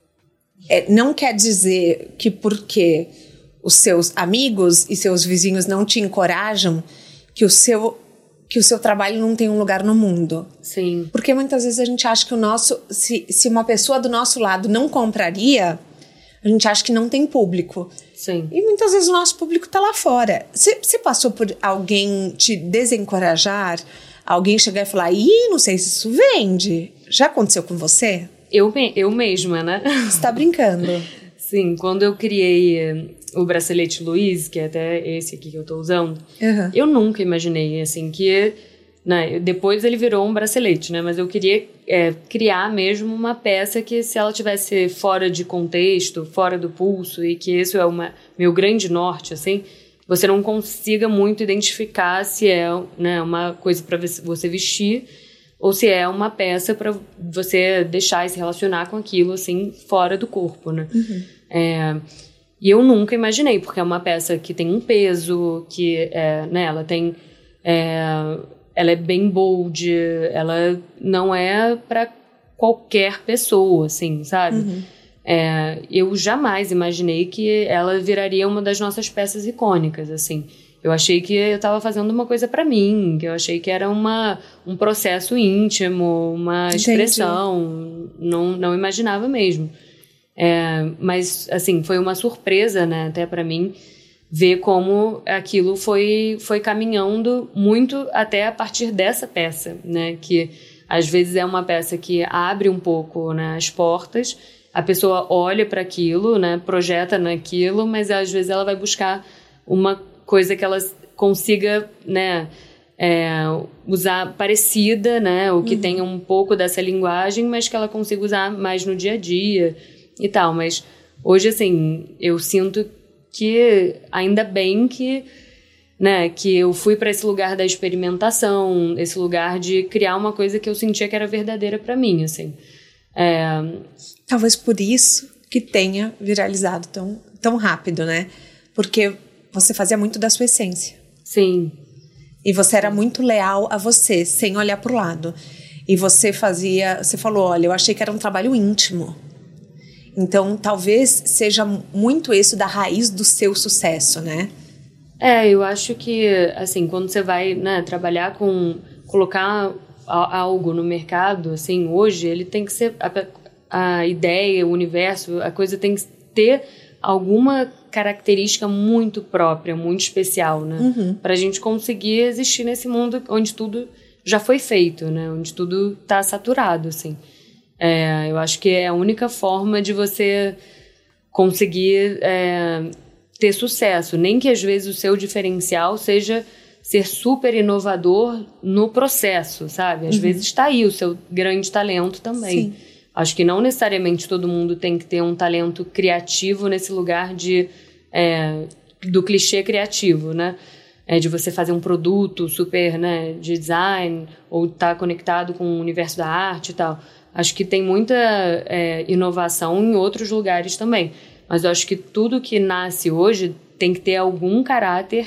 é, não quer dizer que porque os seus amigos e seus vizinhos não te encorajam, que o seu, que o seu trabalho não tem um lugar no mundo. Sim. Porque muitas vezes a gente acha que o nosso... Se, se uma pessoa do nosso lado não compraria, a gente acha que não tem público. Sim. E muitas vezes o nosso público está lá fora. Você, você passou por alguém te desencorajar? Alguém chegar e falar, ih, não sei se isso vende. Já aconteceu com você? Eu, eu mesma, né? Você tá brincando. Sim, quando eu criei o bracelete Louise, que é até esse aqui que eu tô usando, Uhum. eu nunca imaginei, assim, que... Né, depois ele virou um bracelete, né? Mas eu queria é, criar mesmo uma peça que, se ela tivesse fora de contexto, fora do pulso, e que isso é uma, meu grande norte, assim, você não consiga muito identificar se é, né, uma coisa para você vestir ou se é uma peça para você deixar e se relacionar com aquilo, assim, fora do corpo, né? Uhum. É, e eu nunca imaginei, porque é uma peça que tem um peso, que é, né, ela tem... É, ela é bem bold, ela não é para qualquer pessoa, assim, sabe? Uhum. É, eu jamais imaginei que ela viraria uma das nossas peças icônicas, assim. Eu achei que eu estava fazendo uma coisa para mim, que eu achei que era uma, um processo íntimo, uma expressão, não, não imaginava mesmo. É, mas, assim, foi uma surpresa, né, até para mim, ver como aquilo foi, foi caminhando muito até a partir dessa peça, né? Que às vezes é uma peça que abre um pouco, né, as portas, a pessoa olha para aquilo, né, projeta naquilo, mas às vezes ela vai buscar uma coisa que ela consiga, né, é, usar parecida, né, ou que uhum. tenha um pouco dessa linguagem, mas que ela consiga usar mais no dia a dia e tal. Mas hoje, assim, eu sinto que ainda bem que, né, que eu fui para esse lugar da experimentação, esse lugar de criar uma coisa que eu sentia que era verdadeira para mim, assim. É... Talvez por isso que tenha viralizado tão, tão rápido, né? Porque você fazia muito da sua essência. Sim. E você era muito leal a você, sem olhar pro lado. E você fazia... Você falou, olha, eu achei que era um trabalho íntimo. Então, talvez seja muito isso da raiz do seu sucesso, né? É, eu acho que, assim, quando você vai, né, trabalhar com... Colocar algo no mercado, assim, hoje, ele tem que ser... A, a ideia, o universo, a coisa tem que ter alguma característica muito própria, muito especial, né? Uhum. Pra gente conseguir existir nesse mundo onde tudo já foi feito, né? Onde tudo tá saturado, assim. É, eu acho que é a única forma de você conseguir é, ter sucesso. Nem que às vezes o seu diferencial seja ser super inovador no processo, sabe? Às uhum. vezes está aí o seu grande talento também. Sim. Acho que não necessariamente todo mundo tem que ter um talento criativo nesse lugar de, é, do clichê criativo, né? É, de você fazer um produto super, né, de design ou estar tá conectado com o universo da arte e tal. Acho que tem muita é, inovação em outros lugares também. Mas eu acho que tudo que nasce hoje tem que ter algum caráter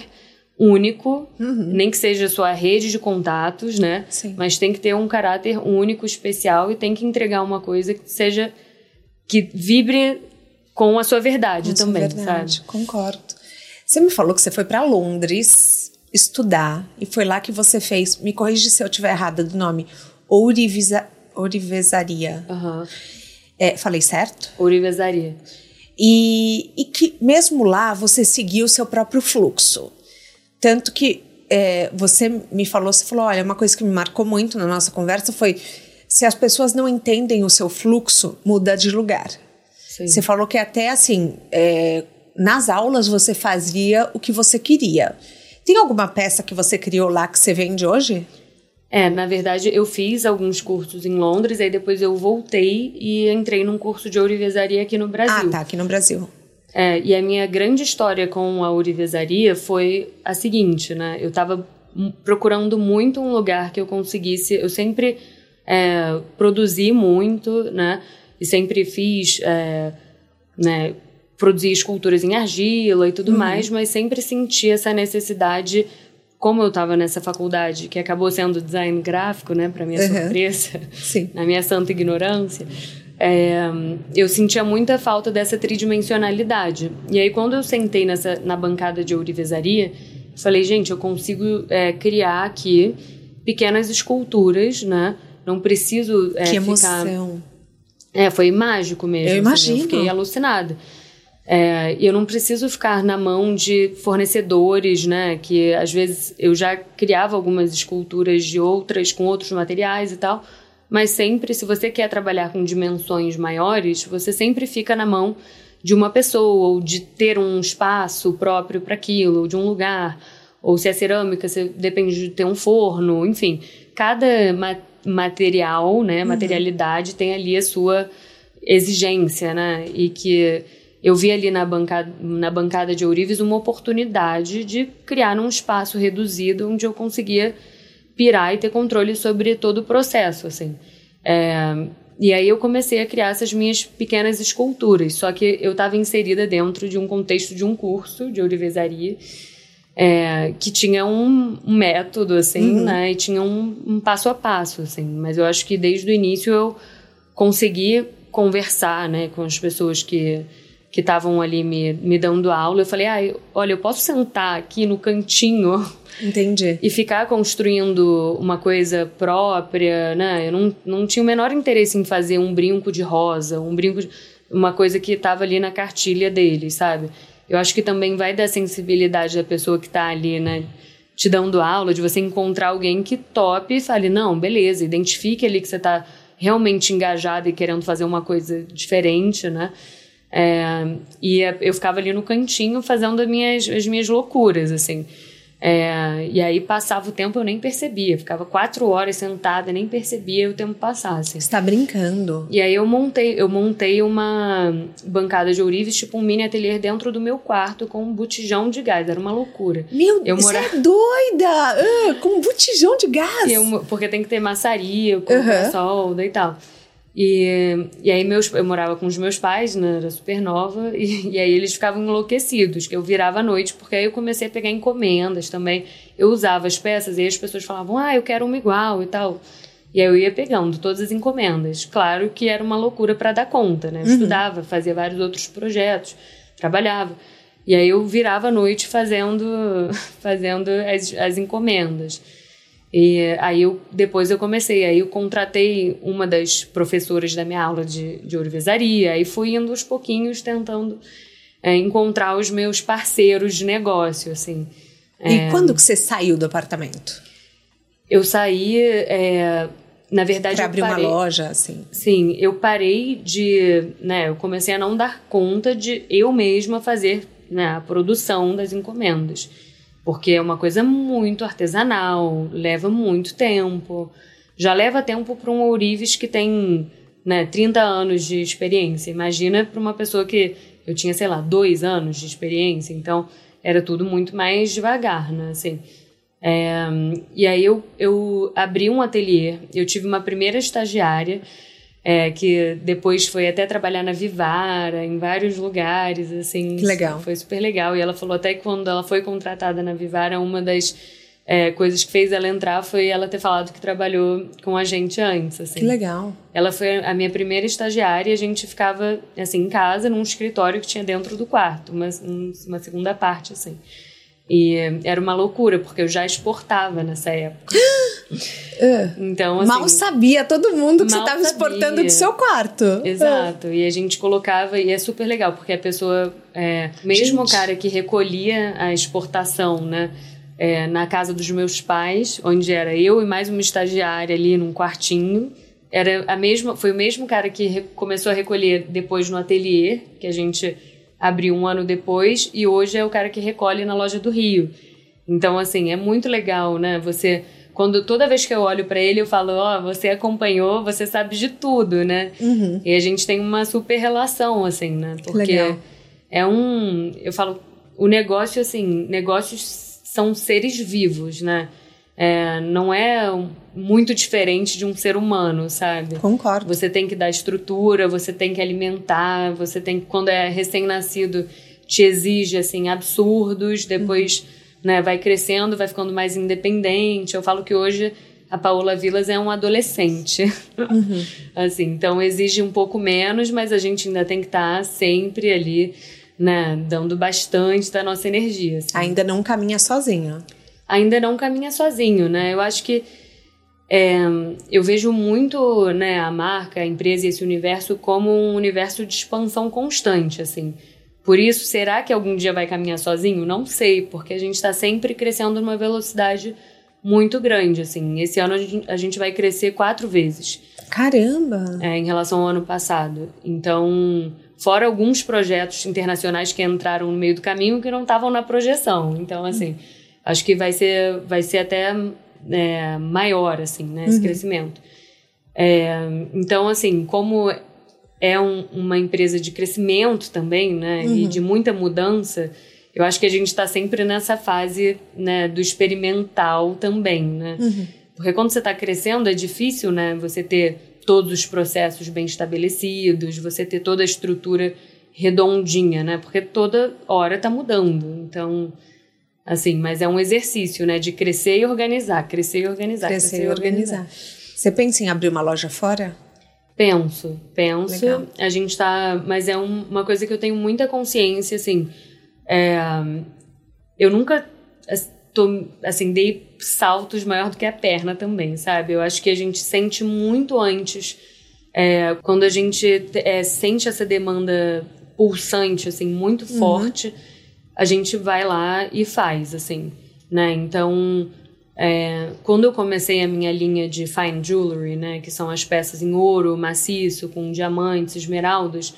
único, uhum. nem que seja a sua rede de contatos, né? Sim. Mas tem que ter um caráter único, especial, e tem que entregar uma coisa que seja... que vibre com a sua verdade com também, sua verdade, sabe? Concordo. Você me falou que você foi para Londres estudar, e foi lá que você fez... Me corrige se eu estiver errada do nome. Ourivisa... Ourivesaria. Uhum. É, falei certo? Ourivesaria. E, e que mesmo lá você seguiu o seu próprio fluxo. Tanto que é, você me falou, você falou, olha, uma coisa que me marcou muito na nossa conversa foi, se as pessoas não entendem o seu fluxo, muda de lugar. Sim. Você falou que até assim, é, nas aulas você fazia o que você queria. Tem alguma peça que você criou lá que você vende hoje? É, na verdade, eu fiz alguns cursos em Londres, aí depois eu voltei e entrei num curso de ourivesaria aqui no Brasil. Ah, tá, aqui no Brasil. É, e a minha grande história com a ourivesaria foi a seguinte, né? Eu tava procurando muito um lugar que eu conseguisse... Eu sempre é, produzi muito, né? E sempre fiz, é, né? Produzi esculturas em argila e tudo uhum. mais, mas sempre senti essa necessidade, como eu estava nessa faculdade, que acabou sendo design gráfico, né? Para minha uhum. surpresa, Sim. na minha santa ignorância. É, eu sentia muita falta dessa tridimensionalidade. E aí, quando eu sentei nessa, na bancada de ourivesaria, falei, gente, eu consigo é, criar aqui pequenas esculturas, né? Não preciso é, que ficar... emoção. É, foi mágico mesmo. Eu assim, imagino. Eu fiquei alucinada. É, eu não preciso ficar na mão de fornecedores, né? Que às vezes eu já criava algumas esculturas de outras, com outros materiais e tal. Mas sempre, se você quer trabalhar com dimensões maiores, você sempre fica na mão de uma pessoa, ou de ter um espaço próprio para aquilo, ou de um lugar. Ou se é cerâmica, você depende de ter um forno, enfim. Cada ma- material, né, materialidade, uhum. tem ali a sua exigência, né? E que eu vi ali na bancada, na bancada de ourives uma oportunidade de criar um espaço reduzido onde eu conseguia pirar e ter controle sobre todo o processo, assim. É, e aí eu comecei a criar essas minhas pequenas esculturas, só que eu estava inserida dentro de um contexto de um curso de ourivesaria, é, que tinha um, um método, assim, uhum. né, e tinha um, um passo a passo, assim, mas eu acho que desde o início eu consegui conversar, né, com as pessoas que que estavam ali me, me dando aula. Eu falei, ah, olha, eu posso sentar aqui no cantinho Entendi. e ficar construindo uma coisa própria, né? Eu não, não tinha o menor interesse em fazer um brinco de rosa, um brinco de, uma coisa que estava ali na cartilha deles, sabe? Eu acho que também vai da sensibilidade da pessoa que está ali, né, te dando aula, de você encontrar alguém que tope e fale, não, beleza, identifique ali que você está realmente engajado e querendo fazer uma coisa diferente, né? É, e eu ficava ali no cantinho fazendo as minhas, as minhas loucuras, assim. É, e aí passava o tempo, eu nem percebia. Ficava quatro horas sentada, nem percebia o tempo passar, assim. Você tá brincando. E aí eu montei, eu montei uma bancada de ourives, tipo um mini ateliê dentro do meu quarto com um botijão de gás. Era uma loucura. Meu Deus, mora... você é doida! Uh, com um botijão de gás? Eu, porque tem que ter maçaria, colocar uhum. solda e tal. E, e aí meus, eu morava com os meus pais, né, era super nova, e, e aí eles ficavam enlouquecidos, que eu virava à noite, porque aí eu comecei a pegar encomendas também. Eu usava as peças e aí as pessoas falavam, ah, eu quero uma igual e tal. E aí eu ia pegando todas as encomendas. Claro que era uma loucura para dar conta, né? Eu uhum. estudava, fazia vários outros projetos, trabalhava. E aí eu virava à noite fazendo, fazendo as, as encomendas. E aí eu, depois eu comecei, aí eu contratei uma das professoras da minha aula de, de ourivesaria, aí fui indo aos pouquinhos tentando é, encontrar os meus parceiros de negócio, assim. E é, quando que você saiu do apartamento? Eu saí, é, na verdade... Pra abrir parei, uma loja, assim? Sim, eu parei de... né, eu comecei a não dar conta de eu mesma fazer, né, a produção das encomendas. Porque é uma coisa muito artesanal, leva muito tempo. Já leva tempo para um ourives que tem, né, trinta anos de experiência. Imagina para uma pessoa que eu tinha, sei lá, dois anos de experiência. Então, era tudo muito mais devagar, né? Assim, é, e aí eu, eu abri um ateliê. Eu tive uma primeira estagiária, É, que depois foi até trabalhar na Vivara, em vários lugares, assim. Que legal. Foi super legal. E ela falou até que quando ela foi contratada na Vivara, uma das é, coisas que fez ela entrar foi ela ter falado que trabalhou com a gente antes, assim. Que legal. Ela foi a minha primeira estagiária e a gente ficava, assim, em casa, num escritório que tinha dentro do quarto, uma, uma segunda parte, assim. E era uma loucura, porque eu já exportava nessa época. Então, assim, mal sabia todo mundo que você estava exportando do seu quarto. Exato. E a gente colocava, e é super legal, porque a pessoa, é, mesmo gente. o cara que recolhia a exportação, né, é, na casa dos meus pais, onde era eu e mais uma estagiária ali num quartinho, era a mesma, foi o mesmo cara que re, começou a recolher depois no ateliê, que a gente abriu um ano depois, e hoje é o cara que recolhe na loja do Rio. Então, assim, é muito legal, né? Você, quando, toda vez que eu olho pra ele, eu falo, ó, oh, você acompanhou, você sabe de tudo, né? Uhum. E a gente tem uma super relação, assim, né? Porque legal. é um... Eu falo, o negócio, assim, negócios são seres vivos, né? é, não é muito diferente de um ser humano, sabe? Concordo. Você tem que dar estrutura, você tem que alimentar, você tem que, quando é recém-nascido, te exige, assim, absurdos, depois, uhum. né, vai crescendo, vai ficando mais independente. Eu falo que hoje a Paola Vilas é um adolescente. Uhum. Assim, então exige um pouco menos, mas a gente ainda tem que estar sempre ali, né, dando bastante da nossa energia. Assim. Ainda não caminha sozinho. Ainda não caminha sozinho, né? Eu acho que é, eu vejo muito, né, a marca, a empresa e esse universo como um universo de expansão constante, assim. Por isso, será que algum dia vai caminhar sozinho? Não sei, porque a gente está sempre crescendo numa velocidade muito grande, assim. Esse ano a gente vai crescer quatro vezes. Caramba! É, em relação ao ano passado. Então, fora alguns projetos internacionais que entraram no meio do caminho que não estavam na projeção. Então, assim... Hum. Acho que vai ser, vai ser até é, maior, assim, né, esse uhum. crescimento. É, então, assim, como é um, uma empresa de crescimento também, né, uhum. e de muita mudança, eu acho que a gente está sempre nessa fase, né, do experimental também, né? Uhum. Porque quando você está crescendo é difícil, né, você ter todos os processos bem estabelecidos, você ter toda a estrutura redondinha, né? Porque toda hora está mudando, então... Assim, mas é um exercício, né? De crescer e organizar, crescer e organizar, crescer, crescer e organizar. organizar. Você pensa em abrir uma loja fora? Penso, penso. Legal. A gente tá... Mas é um, uma coisa que eu tenho muita consciência, assim... É, eu nunca, tô, assim, dei saltos maior do que a perna também, sabe? Eu acho que a gente sente muito antes... É, quando a gente é, sente essa demanda pulsante, assim, muito uhum. forte... a gente vai lá e faz, assim, né? Então, é, quando eu comecei a minha linha de fine jewelry, né? Que são as peças em ouro maciço, com diamantes, esmeraldas,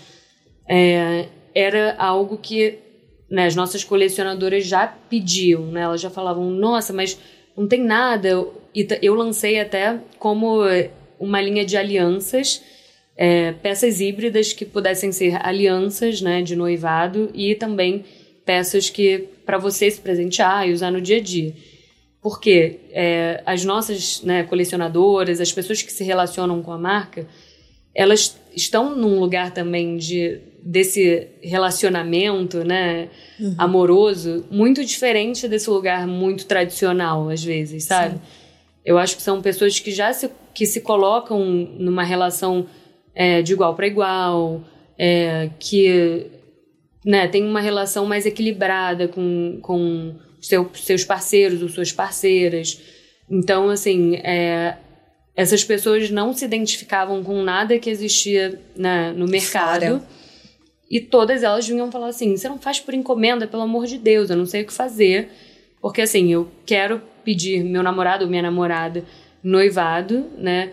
é, era algo que, né, as nossas colecionadoras já pediam, né? Elas já falavam, nossa, mas não tem nada. E eu lancei até como uma linha de alianças, é, peças híbridas que pudessem ser alianças, né, de noivado e também... peças que para você se presentear e usar no dia a dia. Porque é, as nossas, né, colecionadoras, as pessoas que se relacionam com a marca, elas estão num lugar também de, desse relacionamento, né, uhum. amoroso, muito diferente desse lugar muito tradicional, às vezes, sabe? Sim. Eu acho que são pessoas que já se, que se colocam numa relação é, de igual para igual, é, que... né, tem uma relação mais equilibrada com, com seu, seus parceiros ou suas parceiras. Então, assim, é, essas pessoas não se identificavam com nada que existia, né, no mercado. Fora. E todas elas vinham falar assim, você não faz por encomenda, pelo amor de Deus, eu não sei o que fazer. Porque, assim, eu quero pedir meu namorado ou minha namorada noivado, né?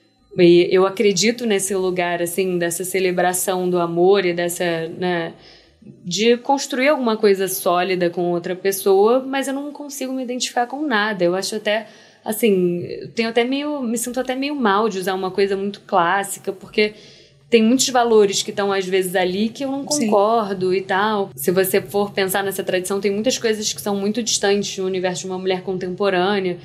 E eu acredito nesse lugar, assim, dessa celebração do amor e dessa... né, de construir alguma coisa sólida com outra pessoa, mas eu não consigo me identificar com nada. Eu acho até, assim, eu tenho até meio, me sinto até meio mal de usar uma coisa muito clássica, porque tem muitos valores que estão, às vezes, ali que eu não concordo. Sim. E tal. Se você for pensar nessa tradição, tem muitas coisas que são muito distantes do universo de uma mulher contemporânea,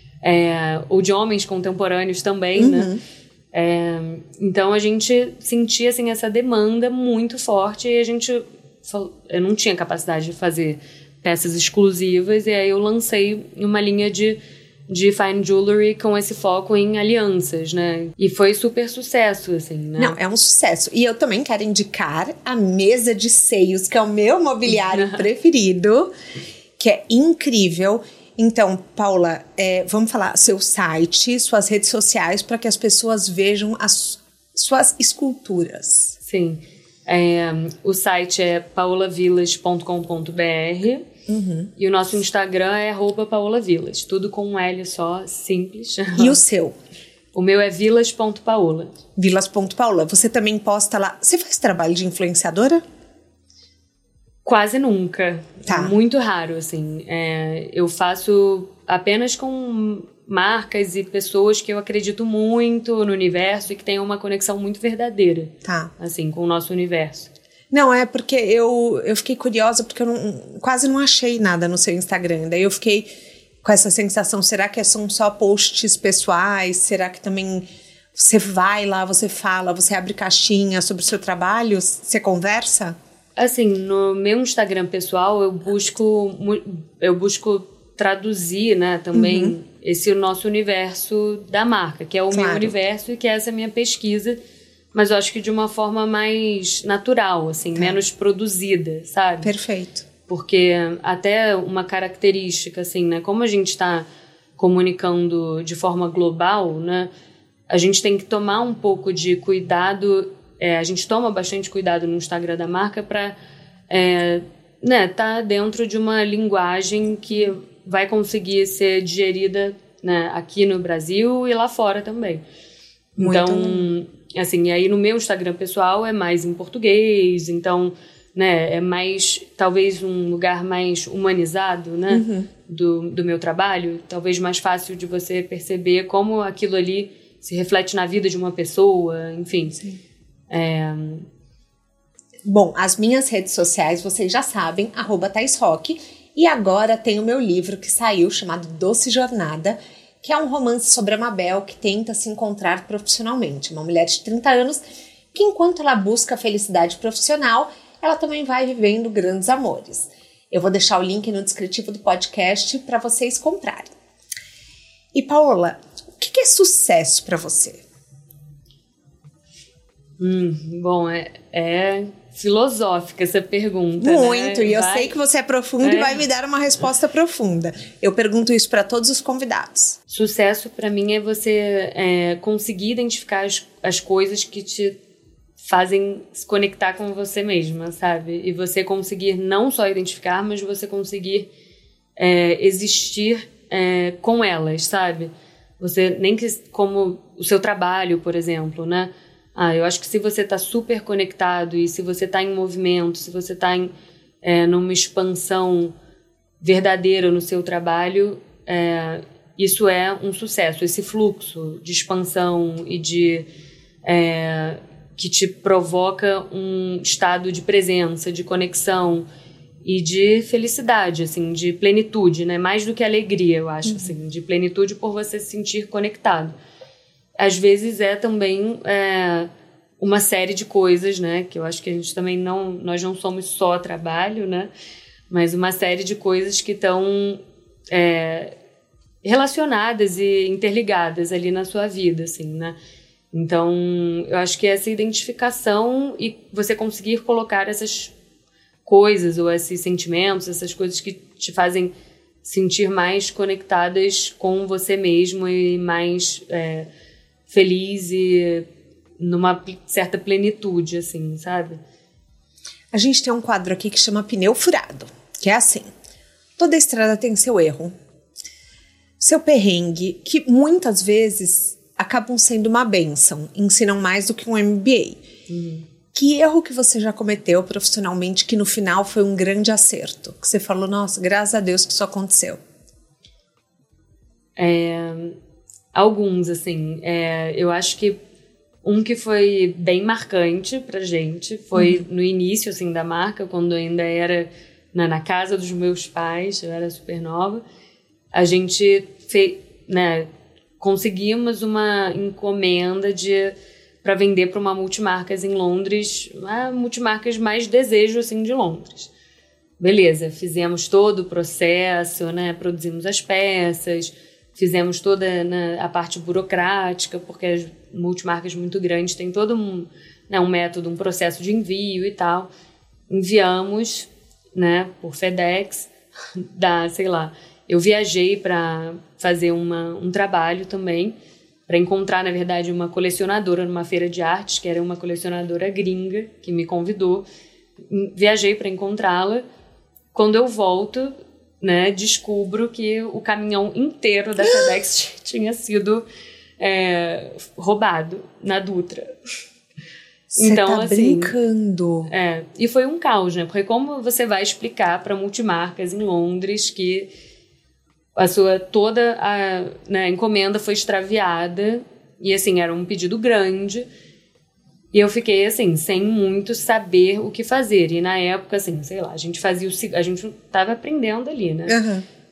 é, ou de homens contemporâneos também, uhum. né? É, então, a gente sentia, assim, essa demanda muito forte e a gente... eu não tinha capacidade de fazer peças exclusivas, e aí eu lancei uma linha de, de fine jewelry com esse foco em alianças, né? E foi super sucesso, assim, né? Não, é um sucesso. E eu também quero indicar a mesa de seios, que é o meu mobiliário preferido, que é incrível. Então, Paula, é, vamos falar seu site, suas redes sociais, para que as pessoas vejam as suas esculturas. Sim. É, o site é paola vilas ponto com ponto b r uhum. e o nosso Instagram é arroba paolavilas, tudo com um L só, simples. E o seu? O meu é vilas ponto paola. vilas ponto paola. Você também posta lá... Você faz trabalho de influenciadora? Quase nunca. Tá. Muito raro, assim. É, eu faço apenas com marcas e pessoas que eu acredito muito no universo e que tenham uma conexão muito verdadeira. Tá. Assim, com o nosso universo. Não, é porque eu, eu fiquei curiosa porque eu não, quase não achei nada no seu Instagram. Daí eu fiquei com essa sensação, será que são só posts pessoais? Será que também você vai lá, você fala, você abre caixinha sobre o seu trabalho, você conversa? Assim, no meu Instagram pessoal, eu busco, eu busco traduzir, né, também uhum. esse nosso universo da marca, que é o claro. meu universo e que é essa minha pesquisa, mas eu acho que de uma forma mais natural, assim, tá. menos produzida, sabe? Perfeito. Porque até uma característica, assim, né, como a gente está comunicando de forma global, né, a gente tem que tomar um pouco de cuidado. É, a gente toma bastante cuidado no Instagram da marca para é, né, tá dentro de uma linguagem que vai conseguir ser digerida, né, aqui no Brasil e lá fora também. Muito então, bom. assim, e aí no meu Instagram pessoal é mais em português, então, né, é mais, talvez um lugar mais humanizado, né, uhum. do, do meu trabalho, talvez mais fácil de você perceber como aquilo ali se reflete na vida de uma pessoa, enfim. Sim. É... Bom, as minhas redes sociais, vocês já sabem, arroba Thais Roque, e agora tem o meu livro que saiu, chamado Doce Jornada, que é um romance sobre a Mabel que tenta se encontrar profissionalmente, uma mulher de trinta anos que enquanto ela busca a felicidade profissional, ela também vai vivendo grandes amores. Eu vou deixar o link no descritivo do podcast para vocês comprarem. E Paola, o que é sucesso para você? Hum, bom, é, é filosófica essa pergunta. Muito, né? e eu vai... sei que você é profunda é. e vai me dar uma resposta profunda. Eu pergunto isso para todos os convidados. Sucesso para mim é você é, conseguir identificar as, as coisas que te fazem se conectar com você mesma, sabe? E você conseguir não só identificar, mas você conseguir é, existir é, com elas, sabe? Você, nem que como o seu trabalho, por exemplo, né? Ah, eu acho que se você está super conectado e se você está em movimento, se você está é, numa expansão verdadeira no seu trabalho, é, isso é um sucesso. Esse fluxo de expansão e de é, que te provoca um estado de presença, de conexão e de felicidade, assim, de plenitude, né? Mais do que alegria, eu acho, uhum. assim, de plenitude por você se sentir conectado. Às vezes é também é, uma série de coisas, né? Que eu acho que a gente também não... Nós não somos só trabalho, né? Mas uma série de coisas que estão é, relacionadas e interligadas ali na sua vida, assim, né? Então, eu acho que essa identificação e você conseguir colocar essas coisas ou esses sentimentos, essas coisas que te fazem sentir mais conectadas com você mesmo e mais... É, feliz e numa certa plenitude, assim, sabe? A gente tem um quadro aqui que chama Pneu Furado, que é assim, toda estrada tem seu erro, seu perrengue, que muitas vezes acabam sendo uma bênção, ensinam mais do que um M B A. Uhum. Que erro que você já cometeu profissionalmente que no final foi um grande acerto? Que você falou, nossa, graças a Deus que isso aconteceu. É... Alguns, assim, é, eu acho que um que foi bem marcante pra gente foi uhum. no início, assim, da marca, quando eu ainda era na, na casa dos meus pais, eu era super nova, a gente fez, né, conseguimos uma encomenda de para vender para uma multimarcas em Londres, a multimarcas mais desejo, assim, de Londres. Beleza, fizemos todo o processo, né, produzimos as peças, fizemos toda, né, a parte burocrática, porque as multimarcas muito grandes têm todo um, né, um método, um processo de envio e tal. Enviamos, né, por FedEx, da, sei lá, eu viajei para fazer uma, um trabalho também, para encontrar, na verdade, uma colecionadora numa feira de artes, que era uma colecionadora gringa, que me convidou. Viajei para encontrá-la. Quando eu volto... Né, descubro que o caminhão inteiro da FedEx tinha sido é, roubado na Dutra. Você então, tá assim, brincando. É, e foi um caos, né? Porque como você vai explicar para multimarcas em Londres que a sua toda a, né, encomenda foi extraviada e assim, era um pedido grande. E eu fiquei, assim, sem muito saber o que fazer. E na época, assim, sei lá, a gente fazia o... A gente tava aprendendo ali, né? Uhum.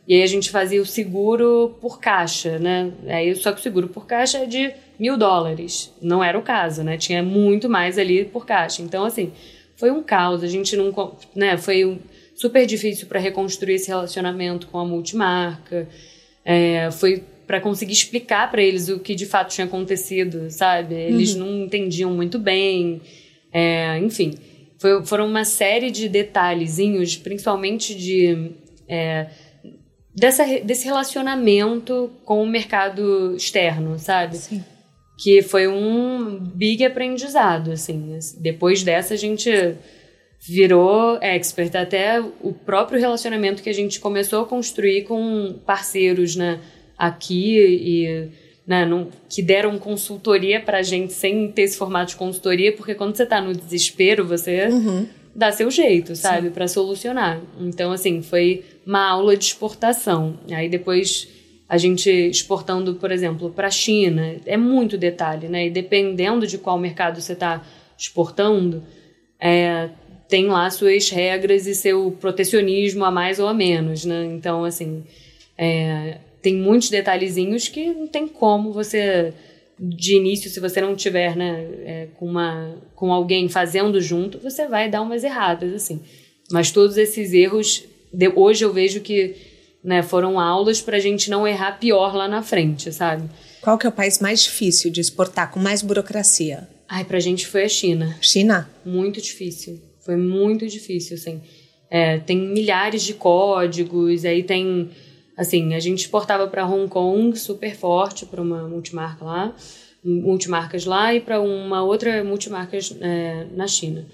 E aí a gente fazia o seguro por caixa, né? Aí, só que o seguro por caixa é de mil dólares. Não era o caso, né? Tinha muito mais ali por caixa. Então, assim, foi um caos. A gente não... Né? Foi super difícil para reconstruir esse relacionamento com a multimarca. É, foi para conseguir explicar para eles o que de fato tinha acontecido, sabe? Eles uhum. não entendiam muito bem. É, enfim, foi, foram uma série de detalhezinhos, principalmente de... É, Dessa, desse relacionamento com o mercado externo, sabe? Sim. Que foi um big aprendizado, assim. Depois dessa, a gente virou expert. Até o próprio relacionamento que a gente começou a construir com parceiros, né, aqui e... Né, não, que deram consultoria pra gente sem ter esse formato de consultoria, porque quando você tá no desespero, você... Uhum. Dá seu jeito, sabe? Para solucionar. Então, assim, foi uma aula de exportação. Aí depois a gente exportando, por exemplo, para a China, é muito detalhe, né? E dependendo de qual mercado você está exportando, é, tem lá suas regras e seu protecionismo a mais ou a menos, né? Então, assim, é, tem muitos detalhezinhos que não tem como você... De início, se você não tiver, né, é, com, uma, com alguém fazendo junto, você vai dar umas erradas, assim. Mas todos esses erros, de, hoje eu vejo que, né, foram aulas pra gente não errar pior lá na frente, sabe? Qual que é o país mais difícil de exportar, com mais burocracia? Ai, pra gente foi a China. China? Muito difícil. Foi muito difícil, assim. É, tem milhares de códigos, aí tem... Assim, a gente exportava para Hong Kong, super forte, para uma multimarca lá, multimarcas lá, e para uma outra multimarcas é, na China.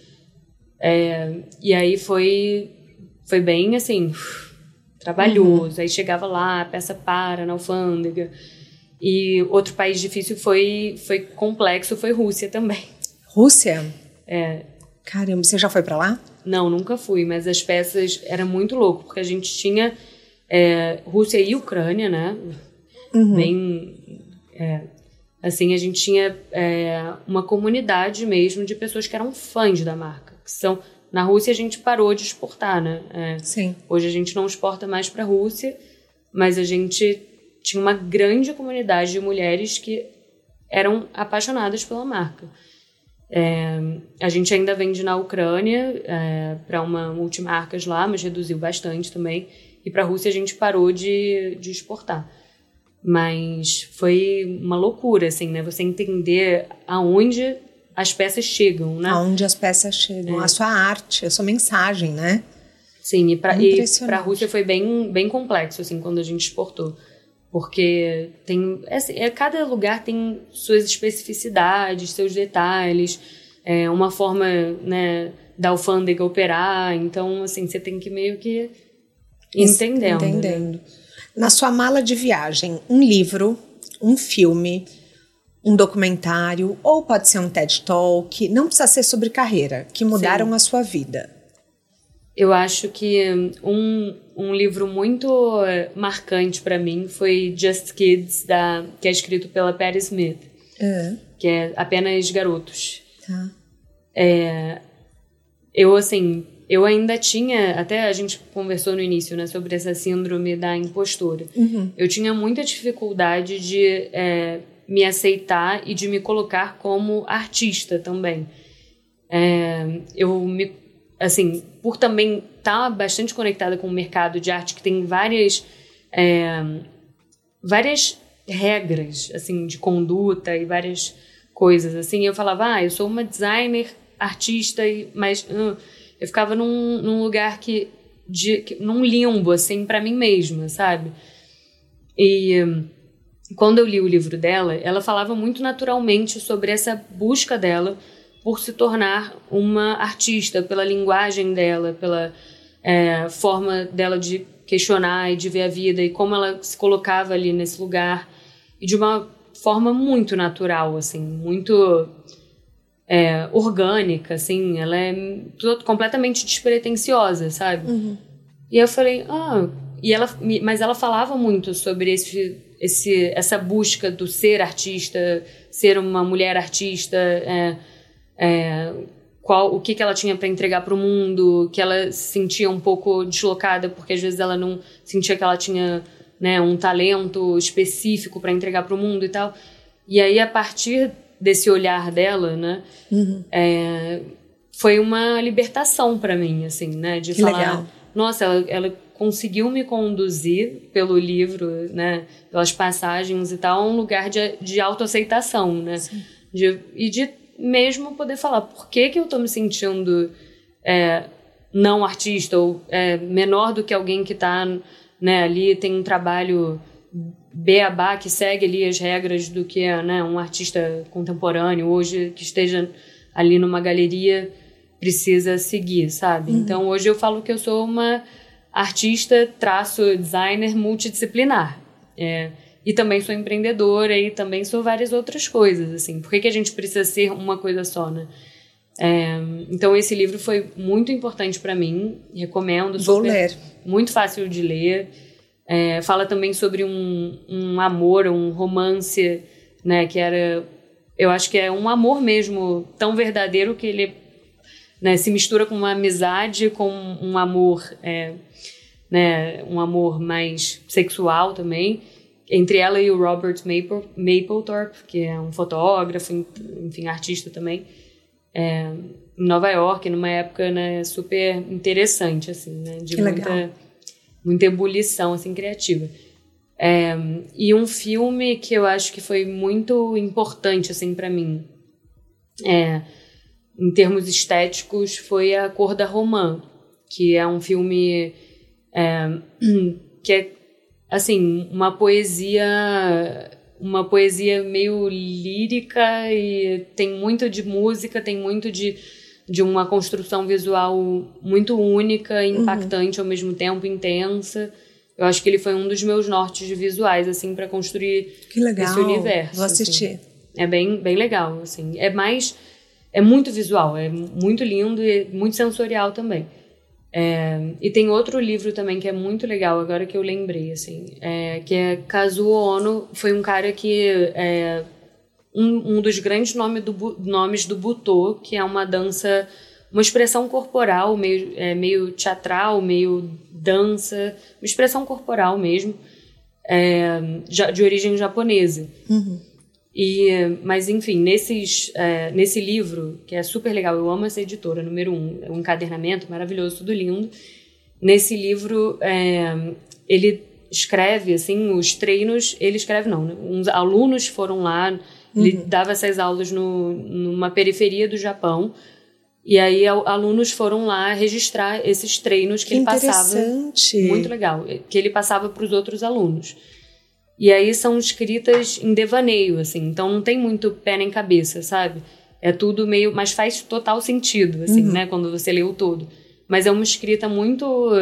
É, e aí foi, foi bem, assim, trabalhoso. Uhum. Aí chegava lá, a peça para na alfândega. E outro país difícil foi, foi complexo, foi Rússia também. Rússia? É. Caramba, você já foi para lá? Não, nunca fui, mas as peças era muito louco, porque a gente tinha... É, Rússia e Ucrânia, né? Uhum. Bem, é, assim, a gente tinha é, uma comunidade mesmo de pessoas que eram fãs da marca. Que são, na Rússia a gente parou de exportar, né? É, Sim. Hoje a gente não exporta mais para a Rússia, mas a gente tinha uma grande comunidade de mulheres que eram apaixonadas pela marca. É, a gente ainda vende na Ucrânia é, para uma multimarcas lá, mas reduziu bastante também. E para a Rússia a gente parou de, de exportar. Mas foi uma loucura, assim, né? Você entender aonde as peças chegam, né? Aonde as peças chegam, é. A sua arte, a sua mensagem, né? Sim, e para a Rússia foi bem, bem complexo, assim, quando a gente exportou. Porque tem, é, assim, é, cada lugar tem suas especificidades, seus detalhes, é, uma forma, né, da alfândega operar. Então, assim, você tem que meio que... Entendendo. Entendendo. Né? Na sua mala de viagem, um livro, um filme, um documentário, ou pode ser um TED Talk, não precisa ser sobre carreira, que mudaram Sim. a sua vida. Eu acho que um, um livro muito marcante para mim foi Just Kids, da, que é escrito pela Patti Smith, uhum. que é Apenas Garotos. Tá. É, eu, assim... Eu ainda tinha, até a gente conversou no início, né, sobre essa síndrome da impostora. Uhum. Eu tinha muita dificuldade de é, me aceitar e de me colocar como artista também. É, eu me, assim, por também estar bastante conectada com o mercado de arte, que tem várias, é, várias regras, assim, de conduta e várias coisas, assim. Eu falava, ah, eu sou uma designer, artista, mas... Uh, eu ficava num, num lugar que, de, que... num limbo, assim, pra mim mesma, sabe? E quando eu li o livro dela, ela falava muito naturalmente sobre essa busca dela por se tornar uma artista, pela linguagem dela, pela é, forma dela de questionar e de ver a vida, e como ela se colocava ali nesse lugar, e de uma forma muito natural, assim, muito... É, orgânica, assim, ela é tudo, completamente despretensiosa, sabe? Uhum. E eu falei, ah, e ela, mas ela falava muito sobre esse, esse, essa busca do ser artista, ser uma mulher artista, é, é, qual, o que, que ela tinha para entregar para o mundo, que ela se sentia um pouco deslocada, porque às vezes ela não sentia que ela tinha, né, um talento específico para entregar para o mundo e tal. E aí, a partir desse olhar dela, né, uhum. é, foi uma libertação para mim, assim, né, de que falar, legal. Nossa, ela, ela conseguiu me conduzir pelo livro, né, pelas passagens e tal, a um lugar de, de autoaceitação, né, de, e de mesmo poder falar por que que eu tô me sentindo é, não artista ou é, menor do que alguém que tá, né, ali, tem um trabalho beabá que segue ali as regras do que é, né, um artista contemporâneo hoje que esteja ali numa galeria precisa seguir, sabe? Uhum. Então hoje eu falo que eu sou uma artista traço designer multidisciplinar. É, e também sou empreendedora e também sou várias outras coisas, assim. Por que que a gente precisa ser uma coisa só, né? É, então esse livro foi muito importante para mim, recomendo. Vou ler. Muito fácil de ler. É, fala também sobre um, um amor, um romance, né? Que era, eu acho que é um amor mesmo tão verdadeiro que ele, né, se mistura com uma amizade, com um amor, é, né, um amor mais sexual também, entre ela e o Robert Maple, Mapplethorpe, que é um fotógrafo, enfim, artista também, é, em Nova York, numa época, né, super interessante, assim, né, de que muita, legal. muita ebulição, assim, criativa. É, e um filme que eu acho que foi muito importante, assim, para mim, é, em termos estéticos, foi A Cor da Romã, que é um filme é, que é, assim, uma poesia, uma poesia meio lírica e tem muito de música, tem muito de, de uma construção visual muito única, impactante, uhum. ao mesmo tempo, intensa. Eu acho que ele foi um dos meus nortes visuais, assim, para construir que legal. Esse universo. Vou assistir. Assim. É bem, bem legal, assim. É mais... É muito visual, é muito lindo e muito sensorial também. É, e tem outro livro também que é muito legal, agora que eu lembrei, assim, é, que é Kazuo Ono. Foi um cara que é um, um dos grandes nome do, nomes do Butô, que é uma dança, uma expressão corporal, meio, é, meio teatral, meio dança, uma expressão corporal mesmo, é, de origem japonesa. Uhum. E, mas, enfim, nesses, é, nesse livro, que é super legal, eu amo essa editora, número um, é um encadernamento maravilhoso, tudo lindo. Nesse livro, é, ele escreve, assim, os treinos, ele escreve não, né? Uns alunos foram lá, uhum. ele dava essas aulas no, numa periferia do Japão, e aí alunos foram lá registrar esses treinos que, que ele passava. Muito legal, que ele passava para os outros alunos. E aí são escritas em devaneio, assim, então não tem muito pé nem cabeça, sabe? É tudo meio... Mas faz total sentido, assim, uhum. né? Quando você lê o todo. Mas é uma escrita muito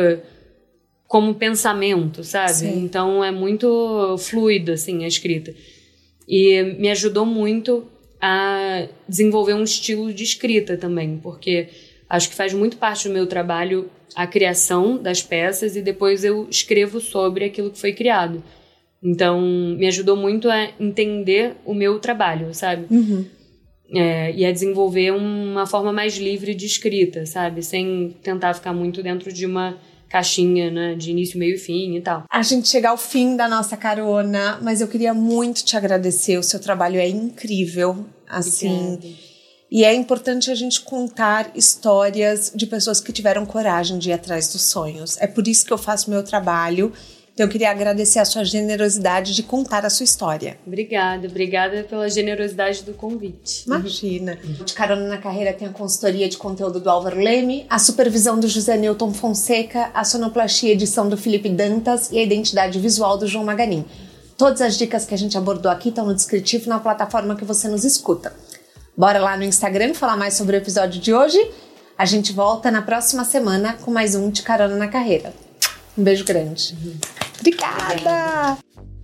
como pensamento, sabe? Sim. Então é muito fluida, assim, a escrita. E me ajudou muito a desenvolver um estilo de escrita também, porque acho que faz muito parte do meu trabalho a criação das peças e depois eu escrevo sobre aquilo que foi criado. Então, me ajudou muito a entender o meu trabalho, sabe? Uhum. É, e a desenvolver uma forma mais livre de escrita, sabe? Sem tentar ficar muito dentro de uma caixinha, né? De início, meio e fim e tal. A gente chega ao fim da nossa carona, mas eu queria muito te agradecer. O seu trabalho é incrível, assim. Obrigada. E é importante a gente contar histórias de pessoas que tiveram coragem de ir atrás dos sonhos. É por isso que eu faço meu trabalho. Então, eu queria agradecer a sua generosidade de contar a sua história. Obrigada, obrigada pela generosidade do convite. Imagina. Uhum. De Carona na Carreira tem a consultoria de conteúdo do Álvaro Leme, a supervisão do José Newton Fonseca, a sonoplastia e edição do Felipe Dantas e a identidade visual do João Maganin. Todas as dicas que a gente abordou aqui estão no descritivo na plataforma que você nos escuta. Bora lá no Instagram falar mais sobre o episódio de hoje? A gente volta na próxima semana com mais um De Carona na Carreira. Um beijo grande. Uhum. Obrigada! Obrigada.